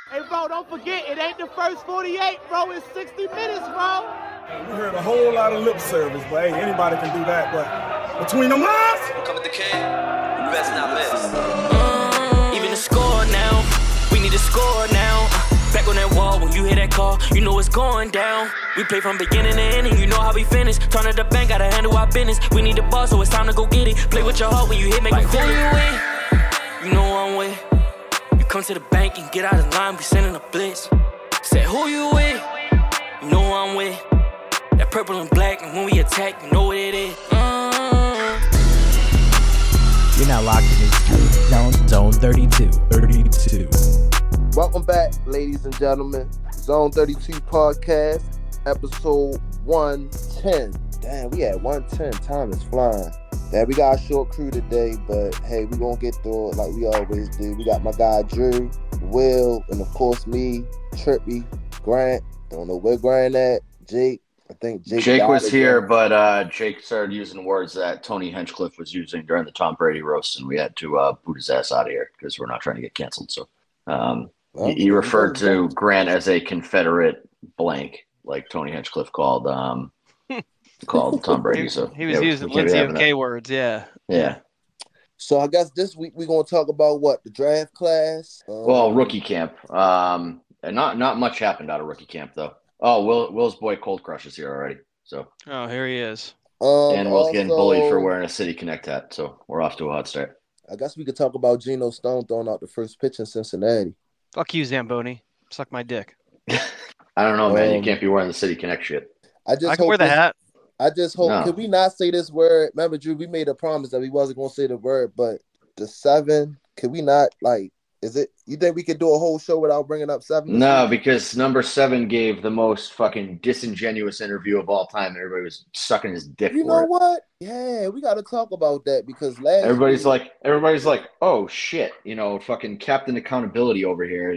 Hey, bro, don't forget, it ain't the first 48, bro. It's 60 minutes, bro. We heard a whole lot of lip service, but hey, anybody can do that. But between them lines, come with the kid, you best not miss. Even the score now, we need to score now. Back on that wall, when you hear that call, you know it's going down. We play from beginning to ending, you know how we finish. Turn to the bank, gotta handle our business. We need the ball, so it's time to go get it. Play with your heart when you hit, make like, who you with? You know I'm with. You come to the bank and get out of line, we sending a blitz. Say who you with? You know I'm with. That purple and black, and when we attack, you know what it is. You're now locked in Zone 32. Welcome back, ladies and gentlemen. Zone 32 podcast, episode 110. Damn, we at 110. Time is flying. Yeah, we got a short crew today, but hey, we gonna get through it like we always do. We got my guy Drew, Will, and of course me, Trippy, Grant. Don't know where Grant at. Jake. I think Jake was here, but Jake started using words that Tony Hinchcliffe was using during the Tom Brady roast, and we had to boot his ass out of here because we're not trying to get canceled. So he referred to Grant as a Confederate blank, like Tony Hinchcliffe called Tom Brady. So he was using Lindsay of K words, yeah. So I guess this week we're gonna talk about what, the draft class. Well, rookie camp. And not much happened out of rookie camp though. Oh, Will's boy Cold Crush is here already. So here he is. And Will's getting bullied for wearing a City Connect hat. So we're off to a hot start. I guess we could talk about Geno Stone throwing out the first pitch in Cincinnati. Fuck you, Zamboni. Suck my dick. I don't know, man. You can't be wearing the City Connect shit. I can wear the hat. I just hope. No. Could we not say this word? Remember, Drew, we made a promise that we wasn't going to say the word, but the 7, could we not, like, is it, you think we could do a whole show without bringing up 7? No, because number 7 gave the most fucking disingenuous interview of all time, and everybody was sucking his dick. You know what? Yeah, we got to talk about that because everybody's like, oh shit, fucking Captain Accountability over here.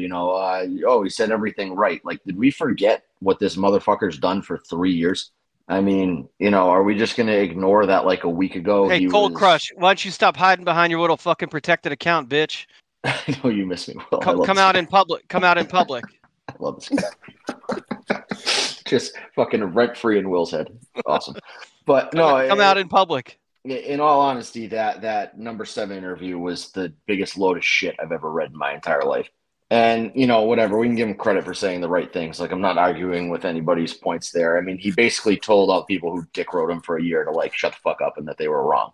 He said everything right. Like, did we forget what this motherfucker's done for 3 years? I mean, are we just gonna ignore that like a week ago? Hey, Cold Crush, why don't you stop hiding behind your little fucking protected account, bitch? I know you miss me, Will. Come out in public. Come out in public. I love this guy. Just fucking rent-free in Will's head. Awesome. But no, come out in public. In all honesty, that number 7 interview was the biggest load of shit I've ever read in my entire life. And, whatever, we can give him credit for saying the right things. Like, I'm not arguing with anybody's points there. I mean, he basically told all people who dick rode him for a year to, like, shut the fuck up and that they were wrong.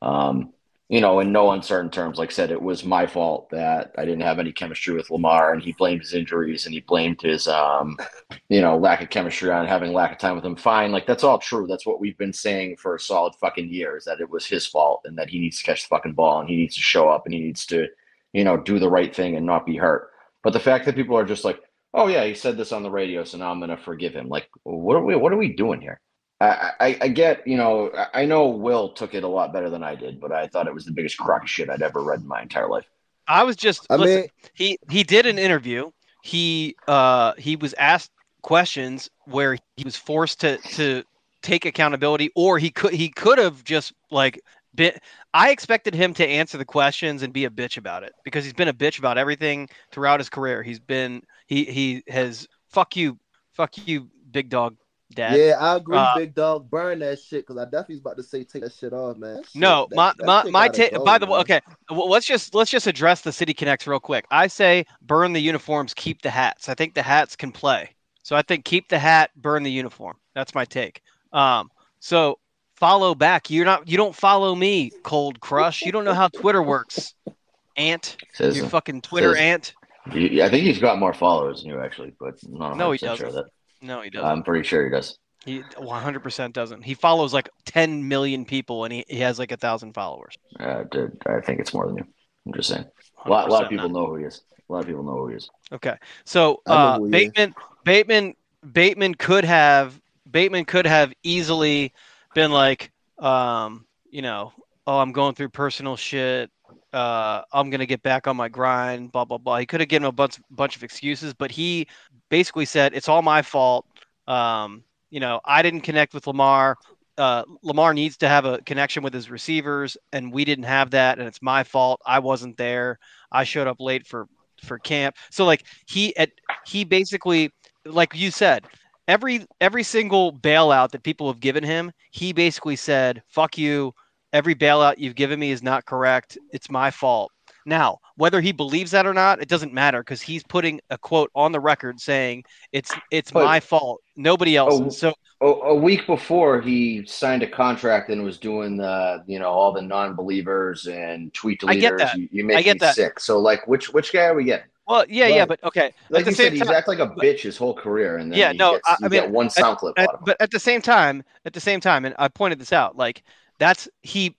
In no uncertain terms, like I said, it was my fault that I didn't have any chemistry with Lamar, and he blamed his injuries and he blamed his, lack of chemistry on having lack of time with him. Fine. Like, that's all true. That's what we've been saying for a solid fucking year, is that it was his fault and that he needs to catch the fucking ball and he needs to show up and he needs to, do the right thing and not be hurt. But the fact that people are just like, oh yeah, he said this on the radio, so now I'm going to forgive him. Like, what are we doing here? I get, I know Will took it a lot better than I did, but I thought it was the biggest crock of shit I'd ever read in my entire life. I was just, he did an interview. He was asked questions where he was forced to take accountability, or he could have just like been. I expected him to answer the questions and be a bitch about it, because he's been a bitch about everything throughout his career. He has fuck you, big dog. Dad. Yeah, I agree, big dog. Burn that shit, because I definitely was about to say take that shit off, man. No, my take. By the way, okay, well, let's just address the City Connects real quick. I say burn the uniforms, keep the hats. I think the hats can play, so I think keep the hat, burn the uniform. That's my take. So follow back. You don't follow me, Cold Crush. You don't know how Twitter works, ant. You fucking Twitter ant. I think he's got more followers than you actually, but no, he doesn't. Sure no, he doesn't. I'm pretty sure he does. He 100% doesn't. He follows like 10 million people, and he has like 1,000 followers. Dude, I think it's more than you. I'm just saying. A lot of people know who he is. Okay, so Bateman could have easily been like, I'm going through personal shit. I'm gonna get back on my grind. Blah blah blah. He could have given a bunch of excuses, but he basically said it's all my fault. I didn't connect with Lamar. Lamar needs to have a connection with his receivers, and we didn't have that, and it's my fault. I wasn't there. I showed up late for for camp. So like he basically, like you said, every single bailout that people have given him, he basically said, "Fuck you. Every bailout you've given me is not correct. It's my fault." Now, whether he believes that or not, it doesn't matter because he's putting a quote on the record saying it's my fault, nobody else's. So a week before he signed a contract and was doing the all the non-believers and tweet deleters. I get that. You make me sick. So like, which guy are we getting? Well, yeah, but okay. Like you said, he's acted like a bitch his whole career, and then I mean, one sound clip. But at the same time, and I pointed this out, like that's he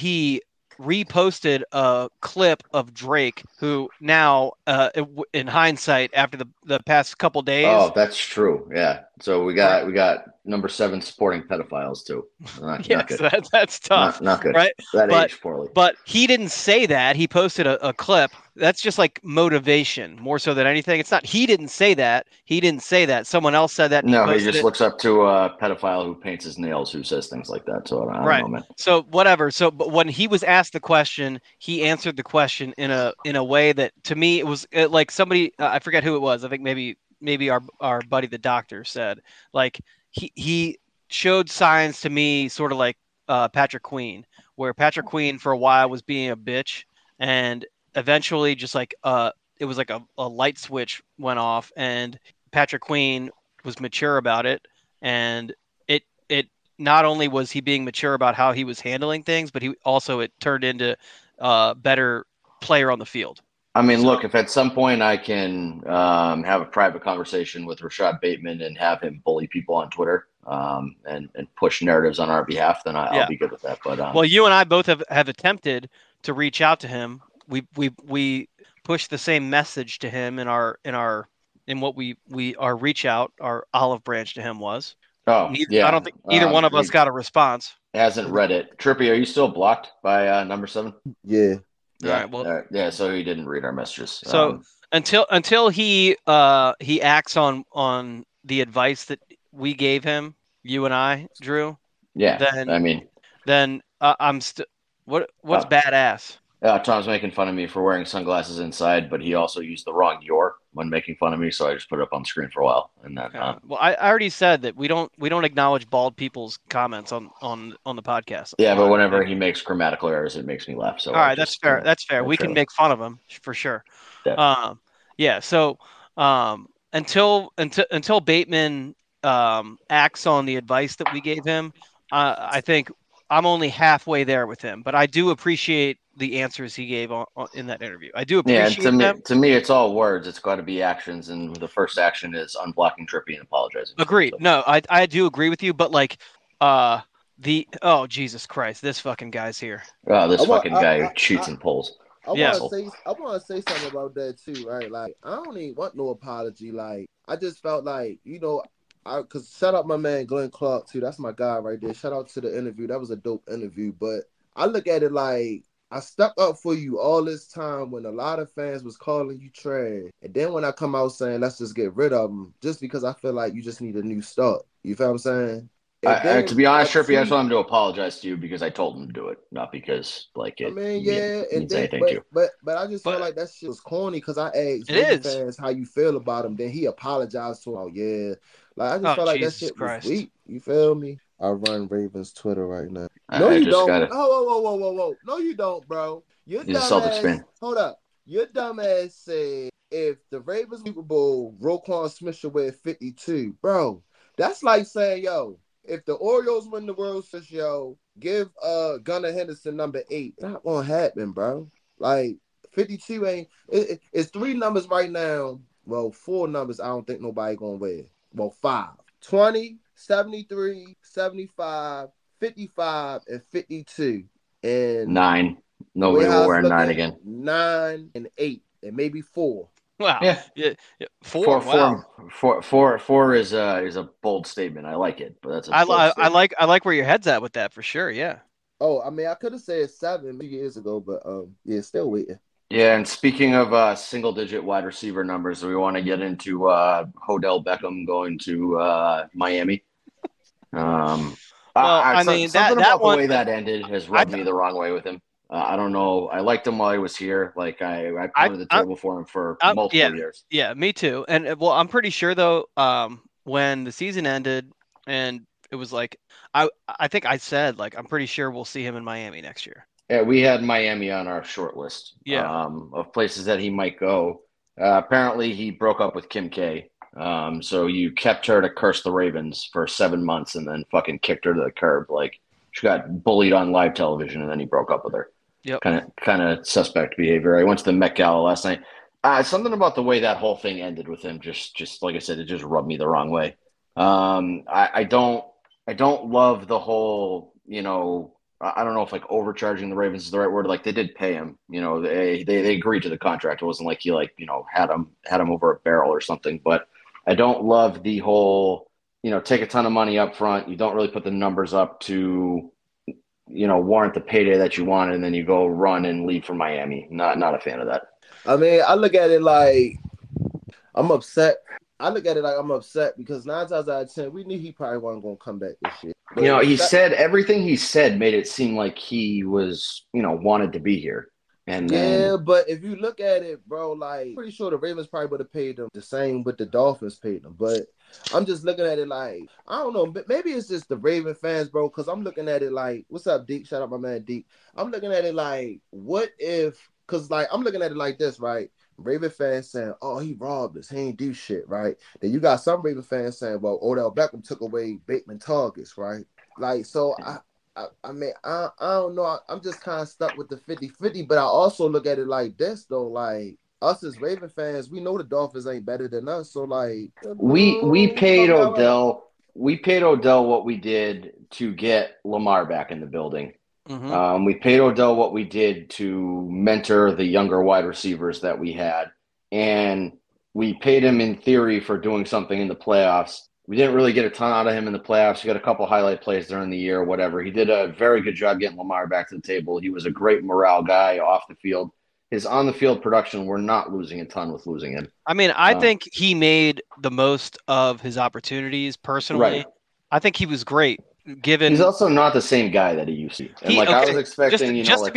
reposted a clip of Drake, who now, in hindsight, after the past couple days. Oh, that's true. Yeah. So we got number 7 supporting pedophiles too. Not good. That's tough. Not good. Right. That aged poorly. But he didn't say that. He posted a clip. That's just like motivation more so than anything. It's not. He didn't say that. Someone else said that. No, he just looks up to a pedophile who paints his nails who says things like that. So I don't know, man. So whatever. So, but when he was asked the question, he answered the question in a way that to me it was like somebody, I forget who it was. I think maybe our buddy the doctor said, like he showed signs to me sort of like Patrick Queen, where Patrick Queen for a while was being a bitch, and eventually just like it was like a light switch went off, and Patrick Queen was mature about it, and it not only was he being mature about how he was handling things, but it turned into a better player on the field. I mean, look, if at some point I can have a private conversation with Rashad Bateman and have him bully people on Twitter and push narratives on our behalf, then I'll be good with that. But well, you and I both have attempted to reach out to him. We pushed the same message to him in what our reach out, our olive branch to him was. Oh, yeah. I don't think either one of us got a response. Hasn't read it. Trippy, are you still blocked by number 7? Yeah. All right. Well, so he didn't read our messages. So until he acts on the advice that we gave him, you and I, Drew. Yeah. Then I'm still. What's badass? Tom's making fun of me for wearing sunglasses inside, but he also used the wrong "your" when making fun of me, so I just put it up on screen for a while. And then, well, I already said that we don't acknowledge bald people's comments on the podcast. Yeah, but whenever he makes grammatical errors, it makes me laugh. So all right, that's fair. That's fair. We can make fun of him for sure. Yeah. So until Bateman acts on the advice that we gave him, I think I'm only halfway there with him, but I do appreciate the answers he gave in that interview. I do appreciate them. To me, it's all words. It's got to be actions, and the first action is unblocking Trippy and apologizing. Agreed. So. No, I do agree with you, but like, Jesus Christ, this fucking guy's here. Oh, this fucking guy who cheats and pulls. I want to say something about that too, right? Like, I don't even want no apology. Like, I just felt like, because shout out my man Glenn Clark too. That's my guy right there. Shout out to the interview. That was a dope interview. But I look at it like, I stuck up for you all this time when a lot of fans was calling you trash. And then when I come out saying, let's just get rid of them, just because I feel like you just need a new start. You feel what I'm saying? To be honest, Trippy, I just want him to apologize to you because I told him to do it, not because it means anything to you. But I just feel like that shit was corny because I asked fans how you feel about him. Then he apologized to him. Oh, yeah. Like, I just felt like Jesus that shit Christ. was weak. You feel me? I run Ravens Twitter right now. No, you don't. Whoa. No, you don't, bro. Your dumbass. Hold up. Your dumbass said if the Ravens Super Bowl, Roquan Smith should wear 52. Bro, that's like saying, yo, if the Orioles win the World Series, yo, give Gunnar Henderson number 8. Not gonna happen, bro. Like 52 ain't. It's 3 numbers right now. Well, 4 numbers. I don't think nobody gonna wear. Well, 5. 20, 73, 75, 55, and 52. And 9. Nobody will wear 9 again. 9 and 8, and maybe 4. Wow. Yeah. 4. Wow. 4 is a bold statement. I like it, but that's I like where your head's at with that for sure. Yeah. Oh, I mean, I could have said 7 years ago, but still waiting. Yeah, and speaking of single-digit wide receiver numbers, we want to get into Odell Beckham going to Miami. I mean, something about that the way that ended has rubbed me the wrong way with him. I don't know. I liked him while he was here. Like I pounded the table for him for multiple years. Yeah, me too. And well, I'm pretty sure though, when the season ended and it was like, I think I said like I'm pretty sure we'll see him in Miami next year. Yeah, we had Miami on our short list. Of places that he might go. Apparently, he broke up with Kim K. So you kept her to curse the Ravens for 7 months and then fucking kicked her to the curb. Like she got bullied on live television and then he broke up with her. Yep. Kind of suspect behavior. I went to the Met Gala last night. Something about the way that whole thing ended with him, just like I said, it just rubbed me the wrong way. I don't love the whole, I don't know if like overcharging the Ravens is the right word. Like they did pay him, they agreed to the contract. It wasn't like he had him over a barrel or something. But I don't love the whole, take a ton of money up front. You don't really put the numbers up to, warrant the payday that you want, and then you go run and leave for Miami. Not a fan of that. I mean, I look at it like I'm upset. I look at it like I'm upset because 9 times out of 10, we knew he probably wasn't going to come back this year. But he said everything he said made it seem like he was, wanted to be here. And yeah, but if you look at it, bro, like pretty sure the Ravens probably would have paid them the same what the Dolphins paid them. But I'm just looking at it like, I don't know, maybe it's just the Raven fans, bro, because I'm looking at it like, what's up, Deke? Shout out my man, Deke. I'm looking at it like, what if, because like, I'm looking at it like this, right? Raven fans saying, oh, he robbed us. He ain't do shit, right? Then you got some Raven fans saying, well, Odell Beckham took away Bateman targets, right? Like, so I mean, I don't know. I'm just kind of stuck with the 50-50, but I also look at it like this, though. Like, us as Raven fans, we know the Dolphins ain't better than us. So, like, we paid Odell. We paid Odell what we did to get Lamar back in the building. Mm-hmm. We paid Odell what we did to mentor the younger wide receivers that we had. And we paid him in theory for doing something in the playoffs. We didn't really get a ton out of him in the playoffs. He got a couple highlight plays during the year, whatever. He did a very good job getting Lamar back to the table. He was a great morale guy off the field. His on-the-field production, we're not losing a ton with losing him. I mean, I think he made the most of his opportunities personally. Right. I think he was great. He's also not the same guy that he used to. And I was expecting, just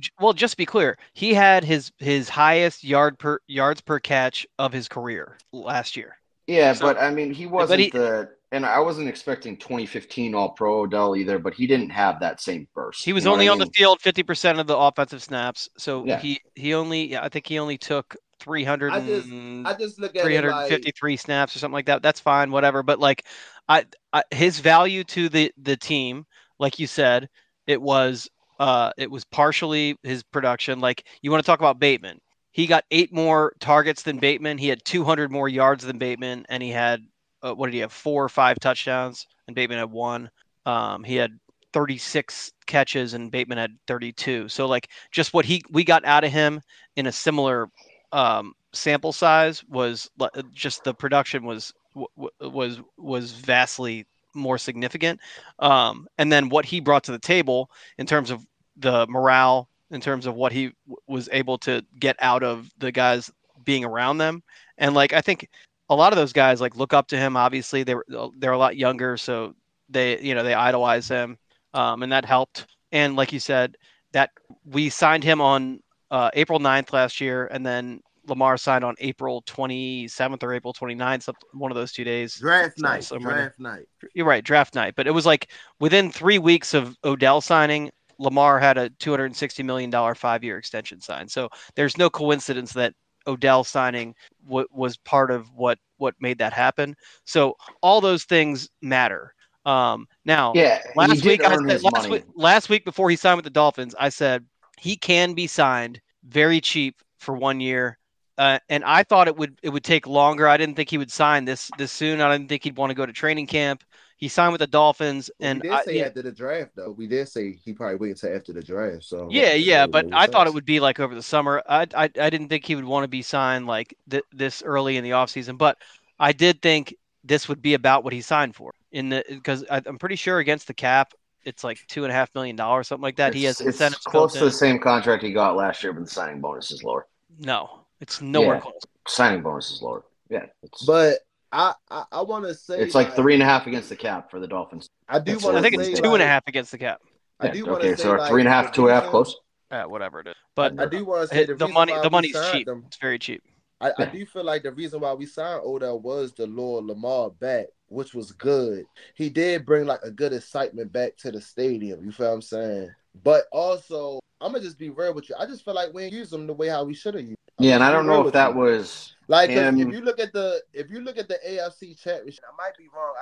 to be clear, he had his highest yards per catch of his career last year. Yeah, so, but I mean, he wasn't and I wasn't expecting 2015 All-Pro Odell either, but he didn't have that same burst. He was only on the field 50% of the offensive snaps, so yeah. I think he only took 300. I just look at 353 snaps or something like that. That's fine, whatever. But like, his value to the team, like you said, it was partially his production. Like you want to talk about Bateman. He got 8 more targets than Bateman. He had 200 more yards than Bateman, and he had 4 or 5 touchdowns, and Bateman had 1. He had 36 catches, and Bateman had 32. So like just what we got out of him in a similar sample size was just the production was vastly more significant. And then what he brought to the table in terms of the morale, in terms of what he was able to get out of the guys being around them. And like, I think a lot of those guys like look up to him. Obviously they're a lot younger. So they idolize him. And that helped. And like you said, that we signed him on April 9th last year. And then Lamar signed on April 27th or April 29th, one of those 2 days. Draft night. You're right, draft night. But it was like within 3 weeks of Odell signing, Lamar had a $260 million 5-year extension signed. So there's no coincidence that Odell signing was part of what made that happen. So all those things matter. Now, last week before he signed with the Dolphins, I said he can be signed very cheap for 1 year. And I thought it would take longer. I didn't think he would sign this soon. I didn't think he'd want to go to training camp. He signed with the Dolphins, and we did say after the draft, though. We did say he probably waited until after the draft. So yeah, but I thought it would be like over the summer. I didn't think he would want to be signed like this early in the offseason, but I did think this would be about what he signed for because I'm pretty sure against the cap, it's like $2.5 million, something like that. He has incentives. It's close to the same contract he got last year, but the signing bonus is lower. No, it's nowhere close. Signing bonus is lower. Yeah, but I want to say it's like 3.5 against the cap for the Dolphins. I think it's 2.5 against the cap. I do want to say, so 3.5, 2.5 close. at whatever it is. But I do want to say the money's cheap. Them, it's very cheap. I do feel like the reason why we signed Odell was the Lord Lamar back, which was good. He did bring like a good excitement back to the stadium. You feel what I'm saying? But also, I'm gonna just be real with you. I just feel like we ain't used him the way how we should have used. Yeah, and I don't know if that was like if you look at the AFC Championship, I might be wrong.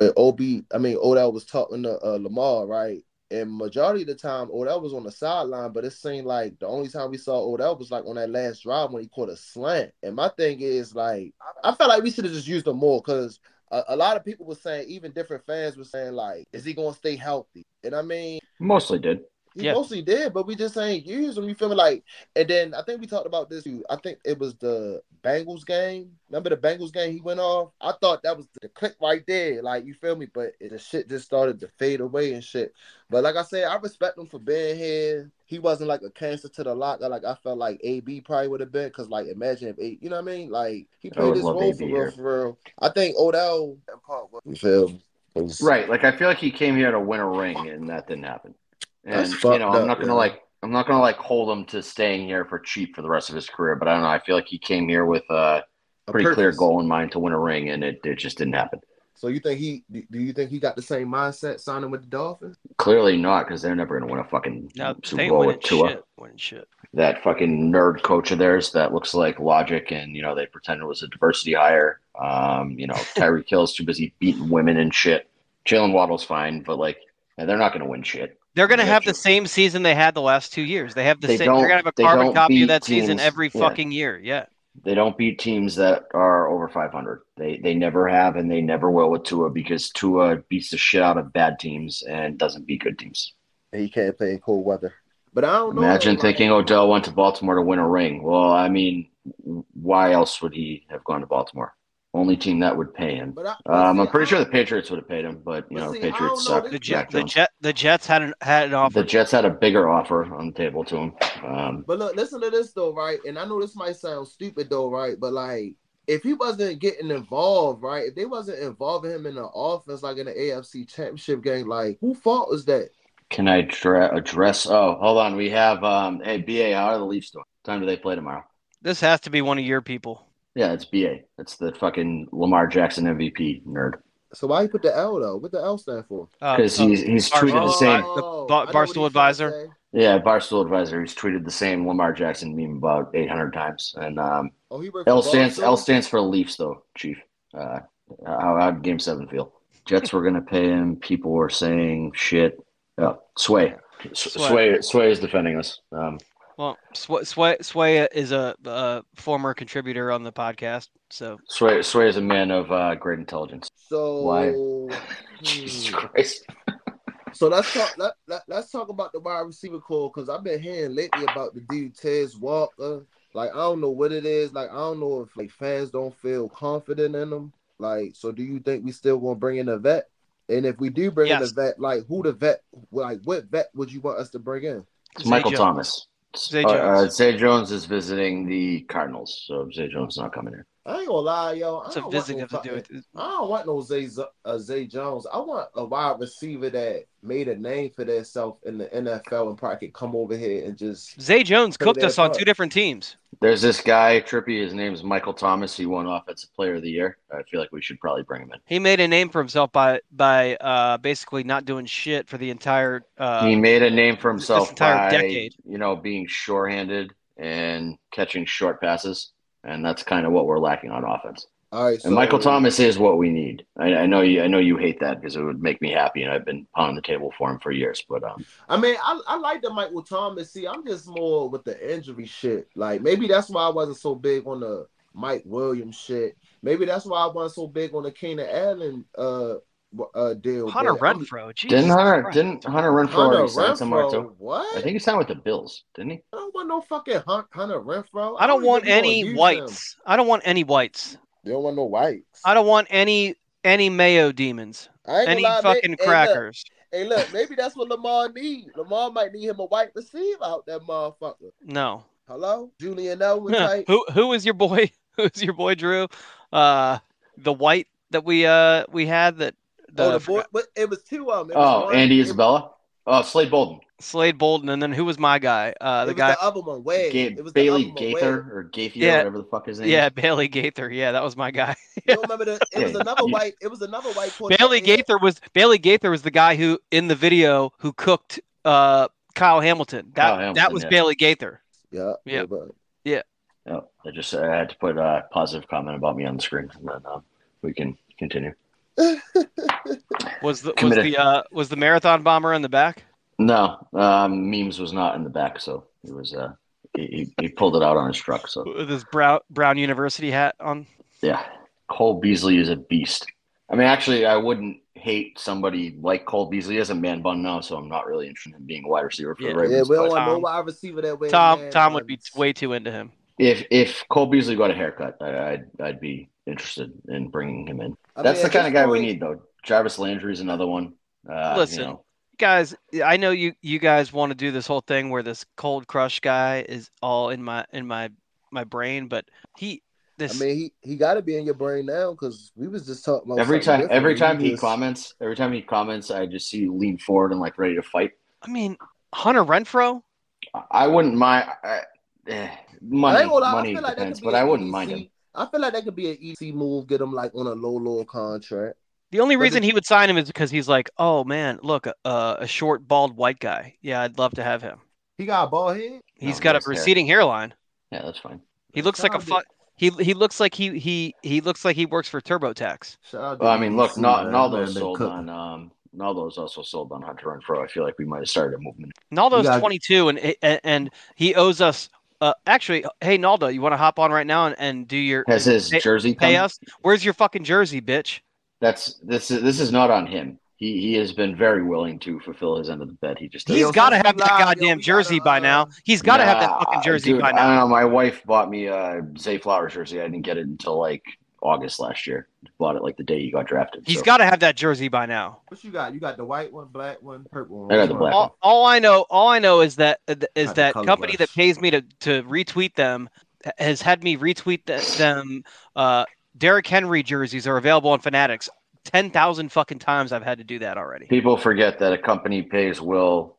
When Odell was talking to Lamar, right? And majority of the time, Odell was on the sideline, but it seemed like the only time we saw Odell was like on that last drive when he caught a slant. And my thing is like, I felt like we should have just used him more because a lot of people were saying, even different fans were saying like, is he going to stay healthy? And I mean, mostly did. He mostly did, but we just ain't use him. You feel me? Like, and then I think we talked about this too. I think it was the Bengals game. Remember the Bengals game he went off? I thought that was the click right there. Like, you feel me? But the shit just started to fade away and shit. But like I said, I respect him for being here. He wasn't like a cancer to the locker. Like, I felt like AB probably would have been. Because, like, imagine if you know what I mean? Like, he played his role for real. I think Odell, you feel me? Right. Like, I feel like he came here to win a ring, and that didn't happen. And I'm not gonna hold him to staying here for cheap for the rest of his career. But I don't know. I feel like he came here with a pretty clear goal in mind to win a ring, and it just didn't happen. So do you think he got the same mindset signing with the Dolphins? Clearly not, because they're never gonna win a fucking Super Bowl with Tua. Shit. That fucking nerd coach of theirs that looks like Logic, and they pretend it was a diversity hire. Tyreek Hill's too busy beating women and shit. Jalen Waddle's fine, but they're not gonna win shit. They're going to have the same season they had the last 2 years. They have the same. They're going to have a carbon copy of that season every fucking year. Yeah. They don't beat teams that are over 500. They never have, and they never will with Tua, because Tua beats the shit out of bad teams and doesn't beat good teams. And he can't play in cold weather. But I don't know. Imagine thinking Odell went to Baltimore to win a ring. Well, I mean, why else would he have gone to Baltimore? Only team that would pay him. I'm pretty sure the Patriots would have paid him, but the Patriots suck. The Jets had an offer. The Jets had a bigger offer on the table to him. But look, listen to this though, right? And I know this might sound stupid though, right? But like, if he wasn't getting involved, right? If they wasn't involving him in the offense, like in the AFC Championship game, like who fault was that? Can I address? Oh, hold on. We have BA. How are the Leafs doing? What time do they play tomorrow? This has to be one of your people. Yeah, it's BA. It's the fucking Lamar Jackson MVP nerd. So why you put the L though? What the L stand for? Because he's tweeted the same. Barstool Advisor. Yeah, Barstool Advisor. He's tweeted the same Lamar Jackson meme about 800 times. And L stands for Leafs though, Chief. How'd Game 7 feel? Jets were gonna pay him. People were saying shit. Sway is defending us. Well, Sway is a former contributor on the podcast, so Sway is a man of great intelligence. So why? Jesus Christ. So let's talk about the wide receiver core, because I've been hearing lately about the dude Tez Walker. Like, I don't know what it is. Like, I don't know if fans don't feel confident in him. Like, so do you think we still gonna bring in a vet? And if we do bring in a vet, like who the vet? Like, what vet would you want us to bring in? It's Michael Thomas. Zay Jones. Zay Jones is visiting the Cardinals, so Zay Jones is not coming here. I ain't gonna lie, yo. What's a visiting have to do with it? I don't want no Zay Jones. I want a wide receiver that made a name for themselves in the NFL and probably could come over here and just. Zay Jones cooked us on 2 different teams. There's this guy, Trippy. His name's Michael Thomas. He won Offensive Player of the Year. I feel like we should probably bring him in. He made a name for himself by basically not doing shit for the entire. He made a name for himself by decade. Being sure-handed and catching short passes, and that's kind of what we're lacking on offense. All right, and Michael Thomas is what we need. I know you hate that because it would make me happy, and I've been pounding the table for him for years. But I mean, I like the Michael Thomas. See, I'm just more with the injury shit. Like, maybe that's why I wasn't so big on the Mike Williams shit. Maybe that's why I wasn't so big on the Keenan Allen deal. Hunter Renfrow. Didn't Hunter Renfrow already sign somewhere too? What? I think he signed with the Bills, didn't he? I don't want no fucking Hunter Renfrow. I don't want any whites. I don't want any whites. You don't want no whites. I don't want any Mayo demons. Any fucking crackers. Hey, look, maybe that's what Lamar needs. Lamar might need him a white receiver out that motherfucker. No. Hello? Julian Elwin type. Who is your boy? Who's your boy, Drew? The white that we had that. The boy, but it was 2 of them. Andy Isabella. Slade Bolden. Slade Bolden, and then who was my guy? The guy, the other one, Wade. It was Bailey the other one, Gaither Wade. or Gaither, Yeah. whatever the fuck his name. Yeah, is. Bailey Gaither. Yeah, that was my guy. You don't remember it was another white. It was another white quarterback. Bailey Gaither was the guy who in the video who cooked Kyle Hamilton. That was Bailey Gaither. Yeah. Yeah. Oh, I had to put a positive comment about me on the screen, and then we can continue. Was the marathon bomber in the back? No, Memes was not in the back, so it was he pulled it out on his truck. So with his Brown University hat on. Yeah, Cole Beasley is a beast. I mean, actually, I wouldn't hate somebody like Cole Beasley as a man bun now, so I'm not really interested in being a wide receiver for the Ravens. Yeah, we don't want no wide receiver that way. Tom would be way too into him. If Cole Beasley got a haircut, I'd be interested in bringing him in. That's the kind of guy we need, though. Jarvis Landry is another one. Listen, guys, I know you guys want to do this whole thing where this cold crush guy is all in my brain, but he got to be in your brain now because we was just talking about every time he comments, I just see you lean forward and like ready to fight. I mean, Hunter Renfrow. I wouldn't mind. Money like depends, but I wouldn't mind him. I feel like that could be an easy move. Get him like on a low contract. The only reason he would sign him is because he's like, oh man, look, a short, bald white guy. Yeah, I'd love to have him. He got a bald head. He's got a receding hairline. Yeah, that's fine. He looks like he looks like he looks like he works for TurboTax. Well, I mean, look, Naldo's also sold on Hunter Renfrow. I feel like we might have started a movement. Naldo's 22, and he owes us. Actually, hey Naldo, you want to hop on right now and do your has his jersey pay us? Where's your fucking jersey, bitch? This is not on him. He has been very willing to fulfill his end of the bet. He's got to have that goddamn jersey by now. He's got to have that fucking jersey by now. I don't know. My wife bought me a Zay Flowers jersey. I didn't get it until like August last year. Bought it like the day he got drafted. He's got to have that jersey by now. What you got? You got the white one, black one, purple one. I got the black one. All I know is that company that pays me to retweet them has had me retweet them. Derrick Henry jerseys are available on Fanatics. 10,000 fucking times I've had to do that already. People forget that a company pays Will,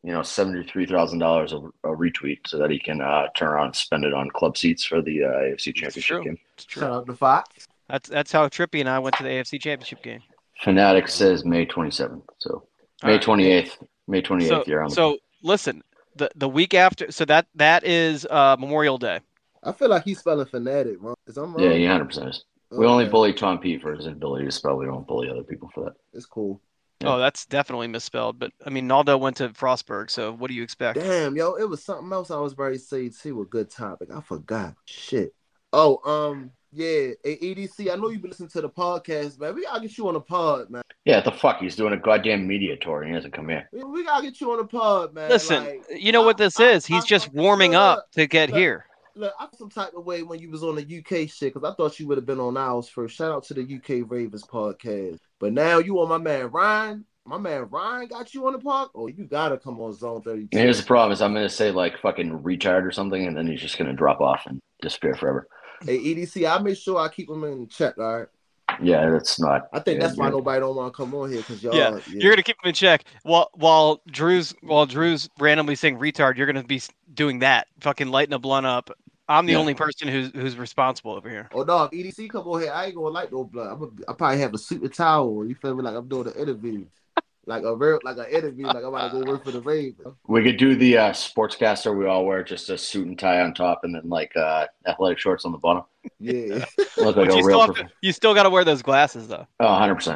$73,000 a retweet so that he can turn around and spend it on club seats for the AFC Championship game. It's true. Shout out to Fox. That's how Trippy and I went to the AFC Championship game. Fanatics says May 27th, so May 28th. May 28th. You're on. So listen, the week after, so that is Memorial Day. I feel like he's spelling fanatic wrong. Is I'm wrong? Yeah, he 100% is. We only bully Tom P for his ability to spell. We don't bully other people for that. It's cool. Yeah. Oh, that's definitely misspelled. But I mean, Naldo went to Frostburg, so what do you expect? Damn, yo, it was something else I was ready to say too. A good topic. I forgot. Shit. Oh, yeah. Hey, EDC, I know you've been listening to the podcast, man. We gotta get you on the pod, man. Yeah, the fuck? He's doing a goddamn media tour and he hasn't come here. We gotta get you on the pod, man. Listen, you know what this is? He's just warming up to get here. Look, I felt some type of way when you was on the UK shit because I thought you would have been on ours first. Shout out to the UK Ravens podcast. But now you on my man Ryan. My man Ryan got you on the pod. Oh, you gotta come on Zone 32. And here's the problem: is I'm gonna say like fucking retard or something, and then he's just gonna drop off and disappear forever. Hey EDC, I make sure I keep him in check. All right. Yeah, that's not. I think that's why nobody don't want to come on here because y'all. Yeah, you're gonna keep him in check while Drew's randomly saying retard. You're gonna be doing that, fucking lighting a blunt up. I'm the only person who's responsible over here. Oh, dog, EDC, come on here. I ain't gonna light no blood. I probably have a suit and towel. You feel me? Like I'm doing an interview, like an interview. Like I'm about to go work for the Ravens. We could do the sportscaster. We all wear just a suit and tie on top, and then like athletic shorts on the bottom. Yeah, look like a real. You still got to wear those glasses though. Oh, 100%.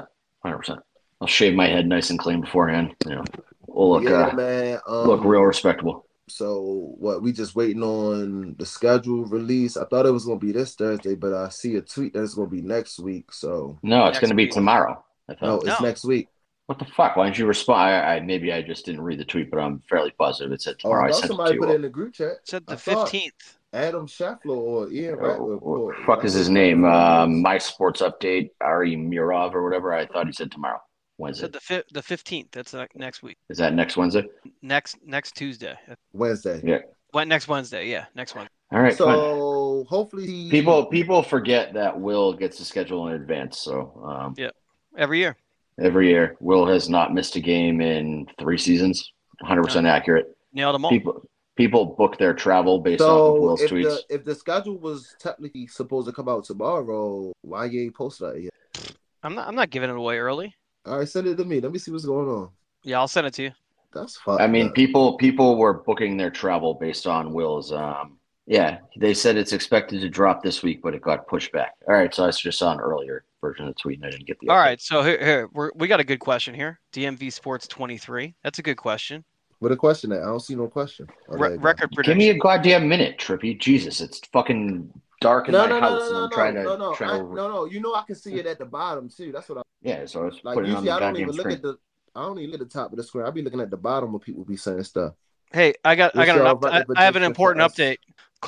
I'll shave my head nice and clean beforehand. We'll look man. Look real respectable. So what? We just waiting on the schedule release. I thought it was gonna be this Thursday, but I see a tweet that it's gonna be next week. So no, it's gonna be tomorrow. No, it's next week. What the fuck? Why didn't you respond? Maybe I just didn't read the tweet, but I'm fairly positive it said tomorrow. I thought somebody put it in the group chat. It said the 15th. Adam Scheffler or Ian Ratcliffe. What the fuck is his name? My Sports Update, Ari Mirov or whatever. I thought he said tomorrow. Wednesday. Said the 15th. That's next week. Is that next Wednesday? Next Tuesday. Wednesday. Yeah. Next Wednesday. Yeah, next Wednesday. All right. So hopefully people forget that Will gets the schedule in advance. So yeah, every year. Every year, Will has not missed a game in 3 seasons. 100% accurate. Nailed them all. People book their travel based on Will's tweets. If the schedule was technically supposed to come out tomorrow, why you ain't posted that yet? I'm not giving it away early. All right, send it to me. Let me see what's going on. Yeah, I'll send it to you. That's fine. I mean, people were booking their travel based on Will's. Yeah, they said it's expected to drop this week, but it got pushed back. All right, so I just saw an earlier version of the tweet, and I didn't get the. All right, so here we got a good question here. DMV Sports 23. That's a good question. What a question that I don't see no question. Record prediction. Give me a goddamn minute, Trippy. Jesus, it's fucking dark in my house, and I'm trying to. No. You know I can see it at the bottom too. That's what I. Yeah, so I was like putting usually it on the I don't even screen. look at I don't even look at the top of the screen. I'll be looking at the bottom when people be saying stuff. Hey, I have an important update.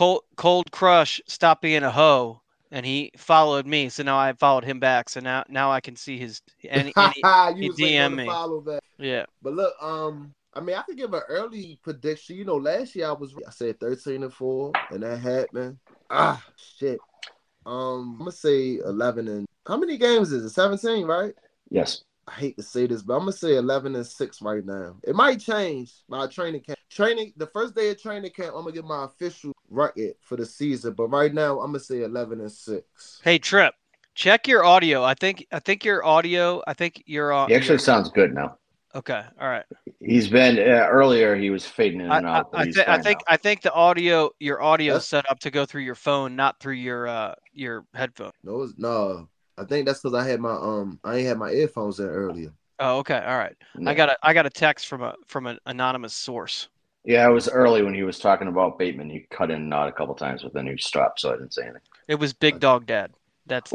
Cold Crush stopped being a hoe, and he followed me. So now I followed him back. So now I can see his any he DM me. Follow back. Yeah. But look, I mean, I could give an early prediction. You know, last year I said 13-4, and that happened. Shit. I'm gonna say 11 and how many games is it? 17, right? Yes. I hate to say this, but I'm gonna say 11-6 right now. It might change by training camp. The first day of training camp, I'm gonna get my official record for the season. But right now, I'm gonna say 11-6. Hey Trip, check your audio. I think your audio. I think your. He actually sounds good now. Okay, all right. He's been earlier. He was fading in and out. I think the audio, your audio is set up to go through your phone, not through your headphone. No. I think that's because I had my I ain't had my earphones in earlier. Oh, okay, all right. No. I got a text from an anonymous source. Yeah, it was early when he was talking about Bateman. He cut in and out a couple times, but then he stopped, so I didn't say anything. It was Big Dog Dad. That's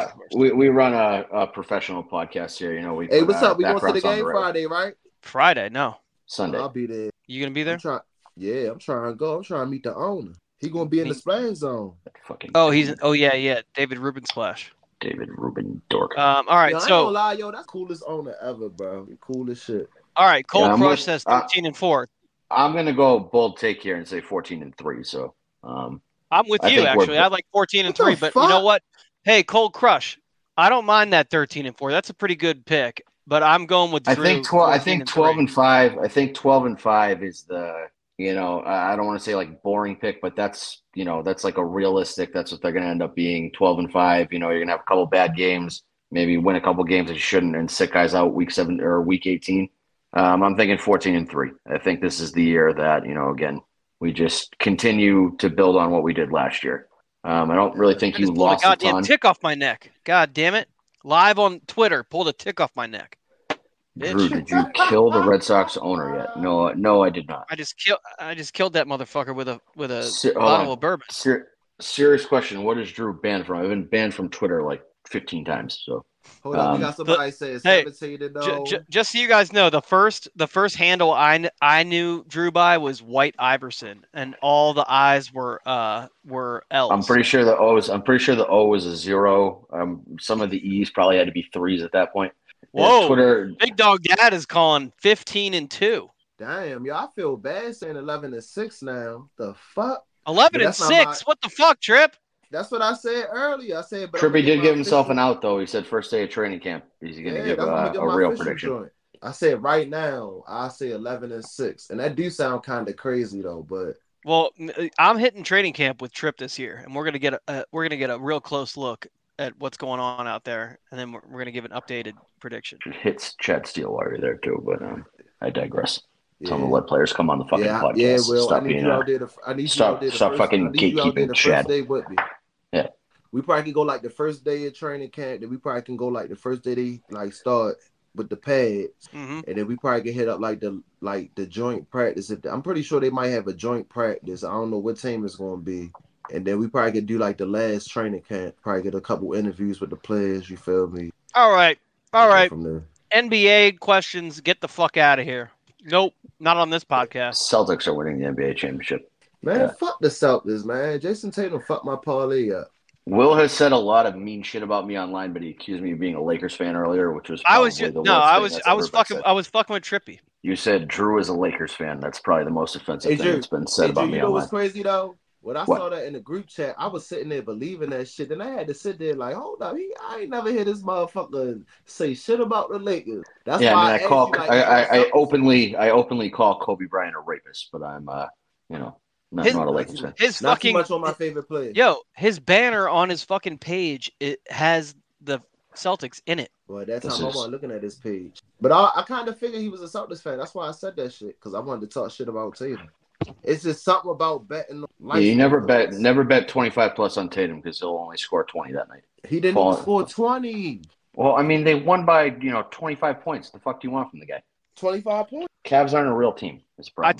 we run a professional podcast here. You know, hey, what's up? We going to the game Friday, right? Friday, no. Sunday. I'll be there. You gonna be there? I'm trying to go. I'm trying to meet the owner. He gonna be in the splash zone. Yeah. David Rubin Splash. David Rubin Dork. All right, yo, I ain't gonna lie, yo, that's coolest owner ever, bro. Coolest shit. All right, Cold Crush says 13-4. I'm gonna go bold take here and say 14-3. So I'm with you actually. I like 14-3, but you know what? Hey, Cold Crush, I don't mind that 13-4. That's a pretty good pick, but I'm going with Drew. I think 12-5. I think 12-5 is the. You know, I don't want to say like boring pick, but that's like a realistic. That's what they're going to end up being. 12-5. You know, you're going to have a couple bad games, maybe win a couple games that you shouldn't, and sit guys out week 7 or week 18. I'm thinking 14-3. I think this is the year that again we just continue to build on what we did last year. I don't really think you lost a ton. Goddamn tick off my neck. God damn it! Live on Twitter, pulled a tick off my neck. Drew, did you kill the Red Sox owner yet? No, I did not. I just killed that motherfucker with a bottle of bourbon. Serious question. What is Drew banned from? I've been banned from Twitter like 15 times. So hold on, we got somebody saying 17-0. Just so you guys know, the first handle I knew Drew by was White Iverson, and all the I's were L's. I'm pretty sure the O was a 0. Some of the E's probably had to be 3s at that point. Whoa! Twitter. Big Dog Dad is calling 15-2. Damn, yo, I feel bad saying 11-6 now. The fuck? 11-6. What the fuck, Trip? That's what I said earlier. I said, but Trippy did give himself an out though. He said first day of training camp, he's going to give a real prediction. Joint. I said right now, I say 11-6, and that do sound kind of crazy though. But I'm hitting training camp with Trip this year, and we're gonna get a real close look at what's going on out there, and then we're going to give an updated prediction. It hits Chad Steelwire there too, but I digress. Tell them to let players come on the fucking podcast. Yeah, well, stop I need being you out there. Stop fucking gatekeeping, Chad. Yeah, we probably can go like the first day of training camp. Then we probably can go like the first day they like start with the pads, and then we probably can hit up like the joint practice. I'm pretty sure they might have a joint practice. I don't know what team it's going to be. And then we probably could do like the last training camp, probably get a couple interviews with the players, you feel me? All right. From there. NBA questions, get the fuck out of here. Nope, not on this podcast. Celtics are winning the NBA championship. Man, fuck the Celtics, man. Jason Tatum fucked my parlay up. Will has said a lot of mean shit about me online, but he accused me of being a Lakers fan earlier, which was I was fucking with Trippy. You said Drew is a Lakers fan. That's probably the most offensive thing that's been said about me online. You know what's crazy though? When I saw that in the group chat, I was sitting there believing that shit. Then I had to sit there like, hold up, I ain't never hear this motherfucker say shit about the Lakers. That's why I openly call Kobe Bryant a rapist, but I'm not a Lakers fan. Not too much on my favorite player. Yo, his banner on his fucking page, it has the Celtics in it. Boy, that time I wasn't looking at his page. But I kind of figured he was a Celtics fan. That's why I said that shit, because I wanted to talk shit about Tatum. It's just something about betting. You never bet 25 plus on Tatum because he'll only score 20 that night. He didn't even score 20. Well, I mean, they won by 25 points. The fuck do you want from the guy? 25 points. Cavs aren't a real team. I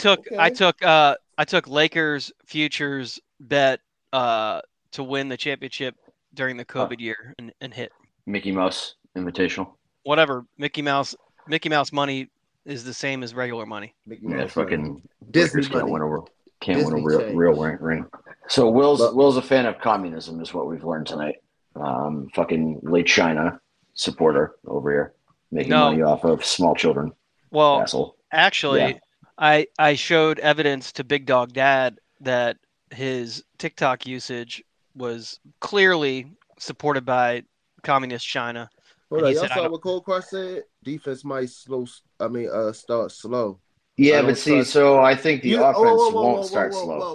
took Lakers futures bet to win the championship during the COVID year and hit Mickey Mouse Invitational. Whatever. Mickey Mouse money is the same as regular money. Yeah, fucking Disney can't win a real ring. So Will's a fan of communism, is what we've learned tonight. Fucking late China supporter over here, making money off of small children. Well, asshole. Actually, yeah. I showed evidence to Big Dog Dad that his TikTok usage was clearly supported by communist China. Hold on, y'all saw what Cold Crush said? Defense might start slow. Yeah, but see, so I think the offense won't start slow.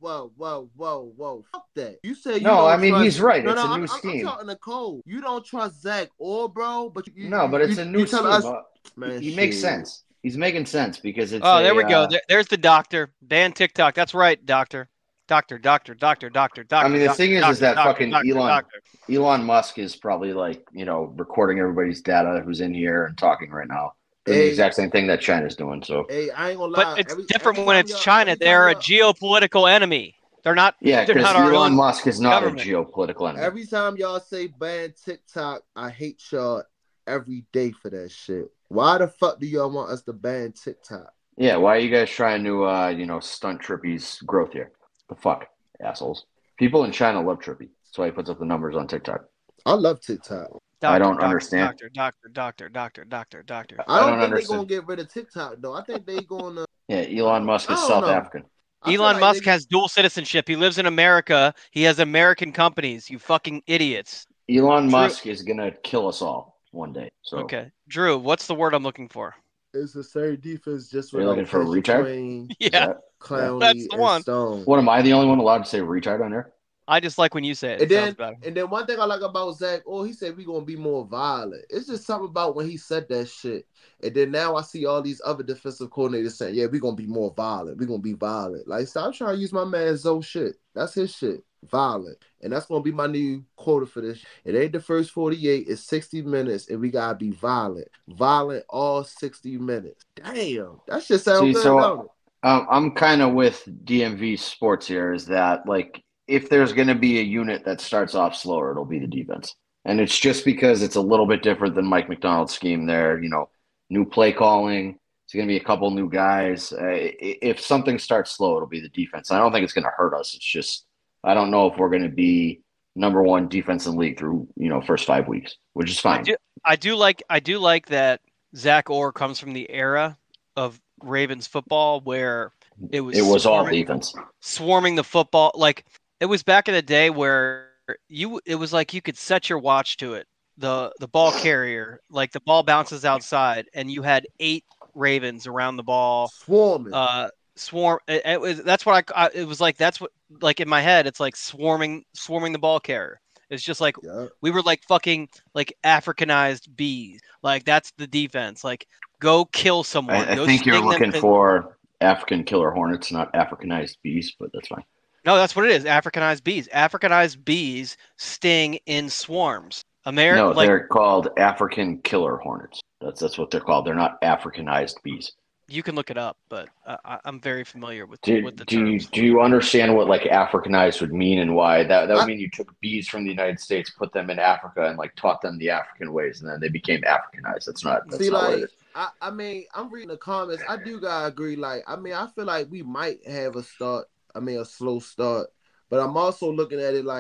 Whoa. Fuck that. You said you no, I mean, he's right. It's a new scheme. I'm talking to Cole. You don't trust Zach Orr, bro, but it's a new scheme. He makes sense. He's making sense because it's. Oh, there we go. There's the doctor. Ban TikTok. That's right, doctor. Doctor. I mean, the thing is that fucking Elon Musk is probably recording everybody's data who's in here and talking right now. The exact same thing that China's doing. So, I ain't gonna lie. But it's different when it's China. They're a geopolitical enemy. They're not. Yeah, because Elon Musk is not government. A geopolitical enemy. Every time y'all say ban TikTok, I hate y'all every day for that shit. Why the fuck do y'all want us to ban TikTok? Yeah, why are you guys trying to stunt Trippy's growth here? The fuck, assholes. People in China love Trippy. That's why he puts up the numbers on TikTok. I love TikTok. I don't understand. Doctor. I don't think they're going to get rid of TikTok, though. I think they're going to... Yeah, Elon Musk is South African. Elon Musk has dual citizenship. He lives in America. He has American companies, you fucking idiots. Elon Musk is going to kill us all one day. So. Okay. Drew, what's the word I'm looking for? It's the same defense just with looking for a retard? Yeah. Clowney, that's the one. Stone. What, am I the only one allowed to say retard on there? I just like when you say it. And then one thing I like about Zach, he said we're going to be more violent. It's just something about when he said that shit. And then now I see all these other defensive coordinators saying, yeah, we're going to be more violent. We're going to be violent. Like, stop trying to use my man Zoe shit. That's his shit. Violent. And that's going to be my new quota for this. It ain't the first 48. It's 60 minutes, and we got to be violent. Violent all 60 minutes. Damn. That shit sounds good, don't it? I'm kind of with DMV Sports here, is that, if there's going to be a unit that starts off slower, it'll be the defense. And it's just because it's a little bit different than Mike McDonald's scheme there. New play calling. It's going to be a couple new guys. If something starts slow, it'll be the defense. I don't think it's going to hurt us. It's just, I don't know if we're going to be number one defense in the league through, first 5 weeks, which is fine. I do like that Zach Orr comes from the era of Ravens football where it was all defense. Swarming the football. It was back in the day where it was like you could set your watch to it. The ball carrier, the ball bounces outside, and you had 8 Ravens around the ball. Swarming. It was. That's what it was like. That's what in my head. It's like swarming the ball carrier. It's just we were fucking Africanized bees. That's the defense. Go kill someone. I think you're looking for African killer hornets, not Africanized bees, but that's fine. No, that's what it is. Africanized bees. Africanized bees sting in swarms. They're called African killer hornets. That's what they're called. They're not Africanized bees. You can look it up, but I'm very familiar with the terms. Do you understand what Africanized would mean and why? That would mean you took bees from the United States, put them in Africa, and taught them the African ways, and then they became Africanized. That's not what it is. I mean, I'm reading the comments. I do gotta agree. I feel like we might have a slow start. But I'm also looking at it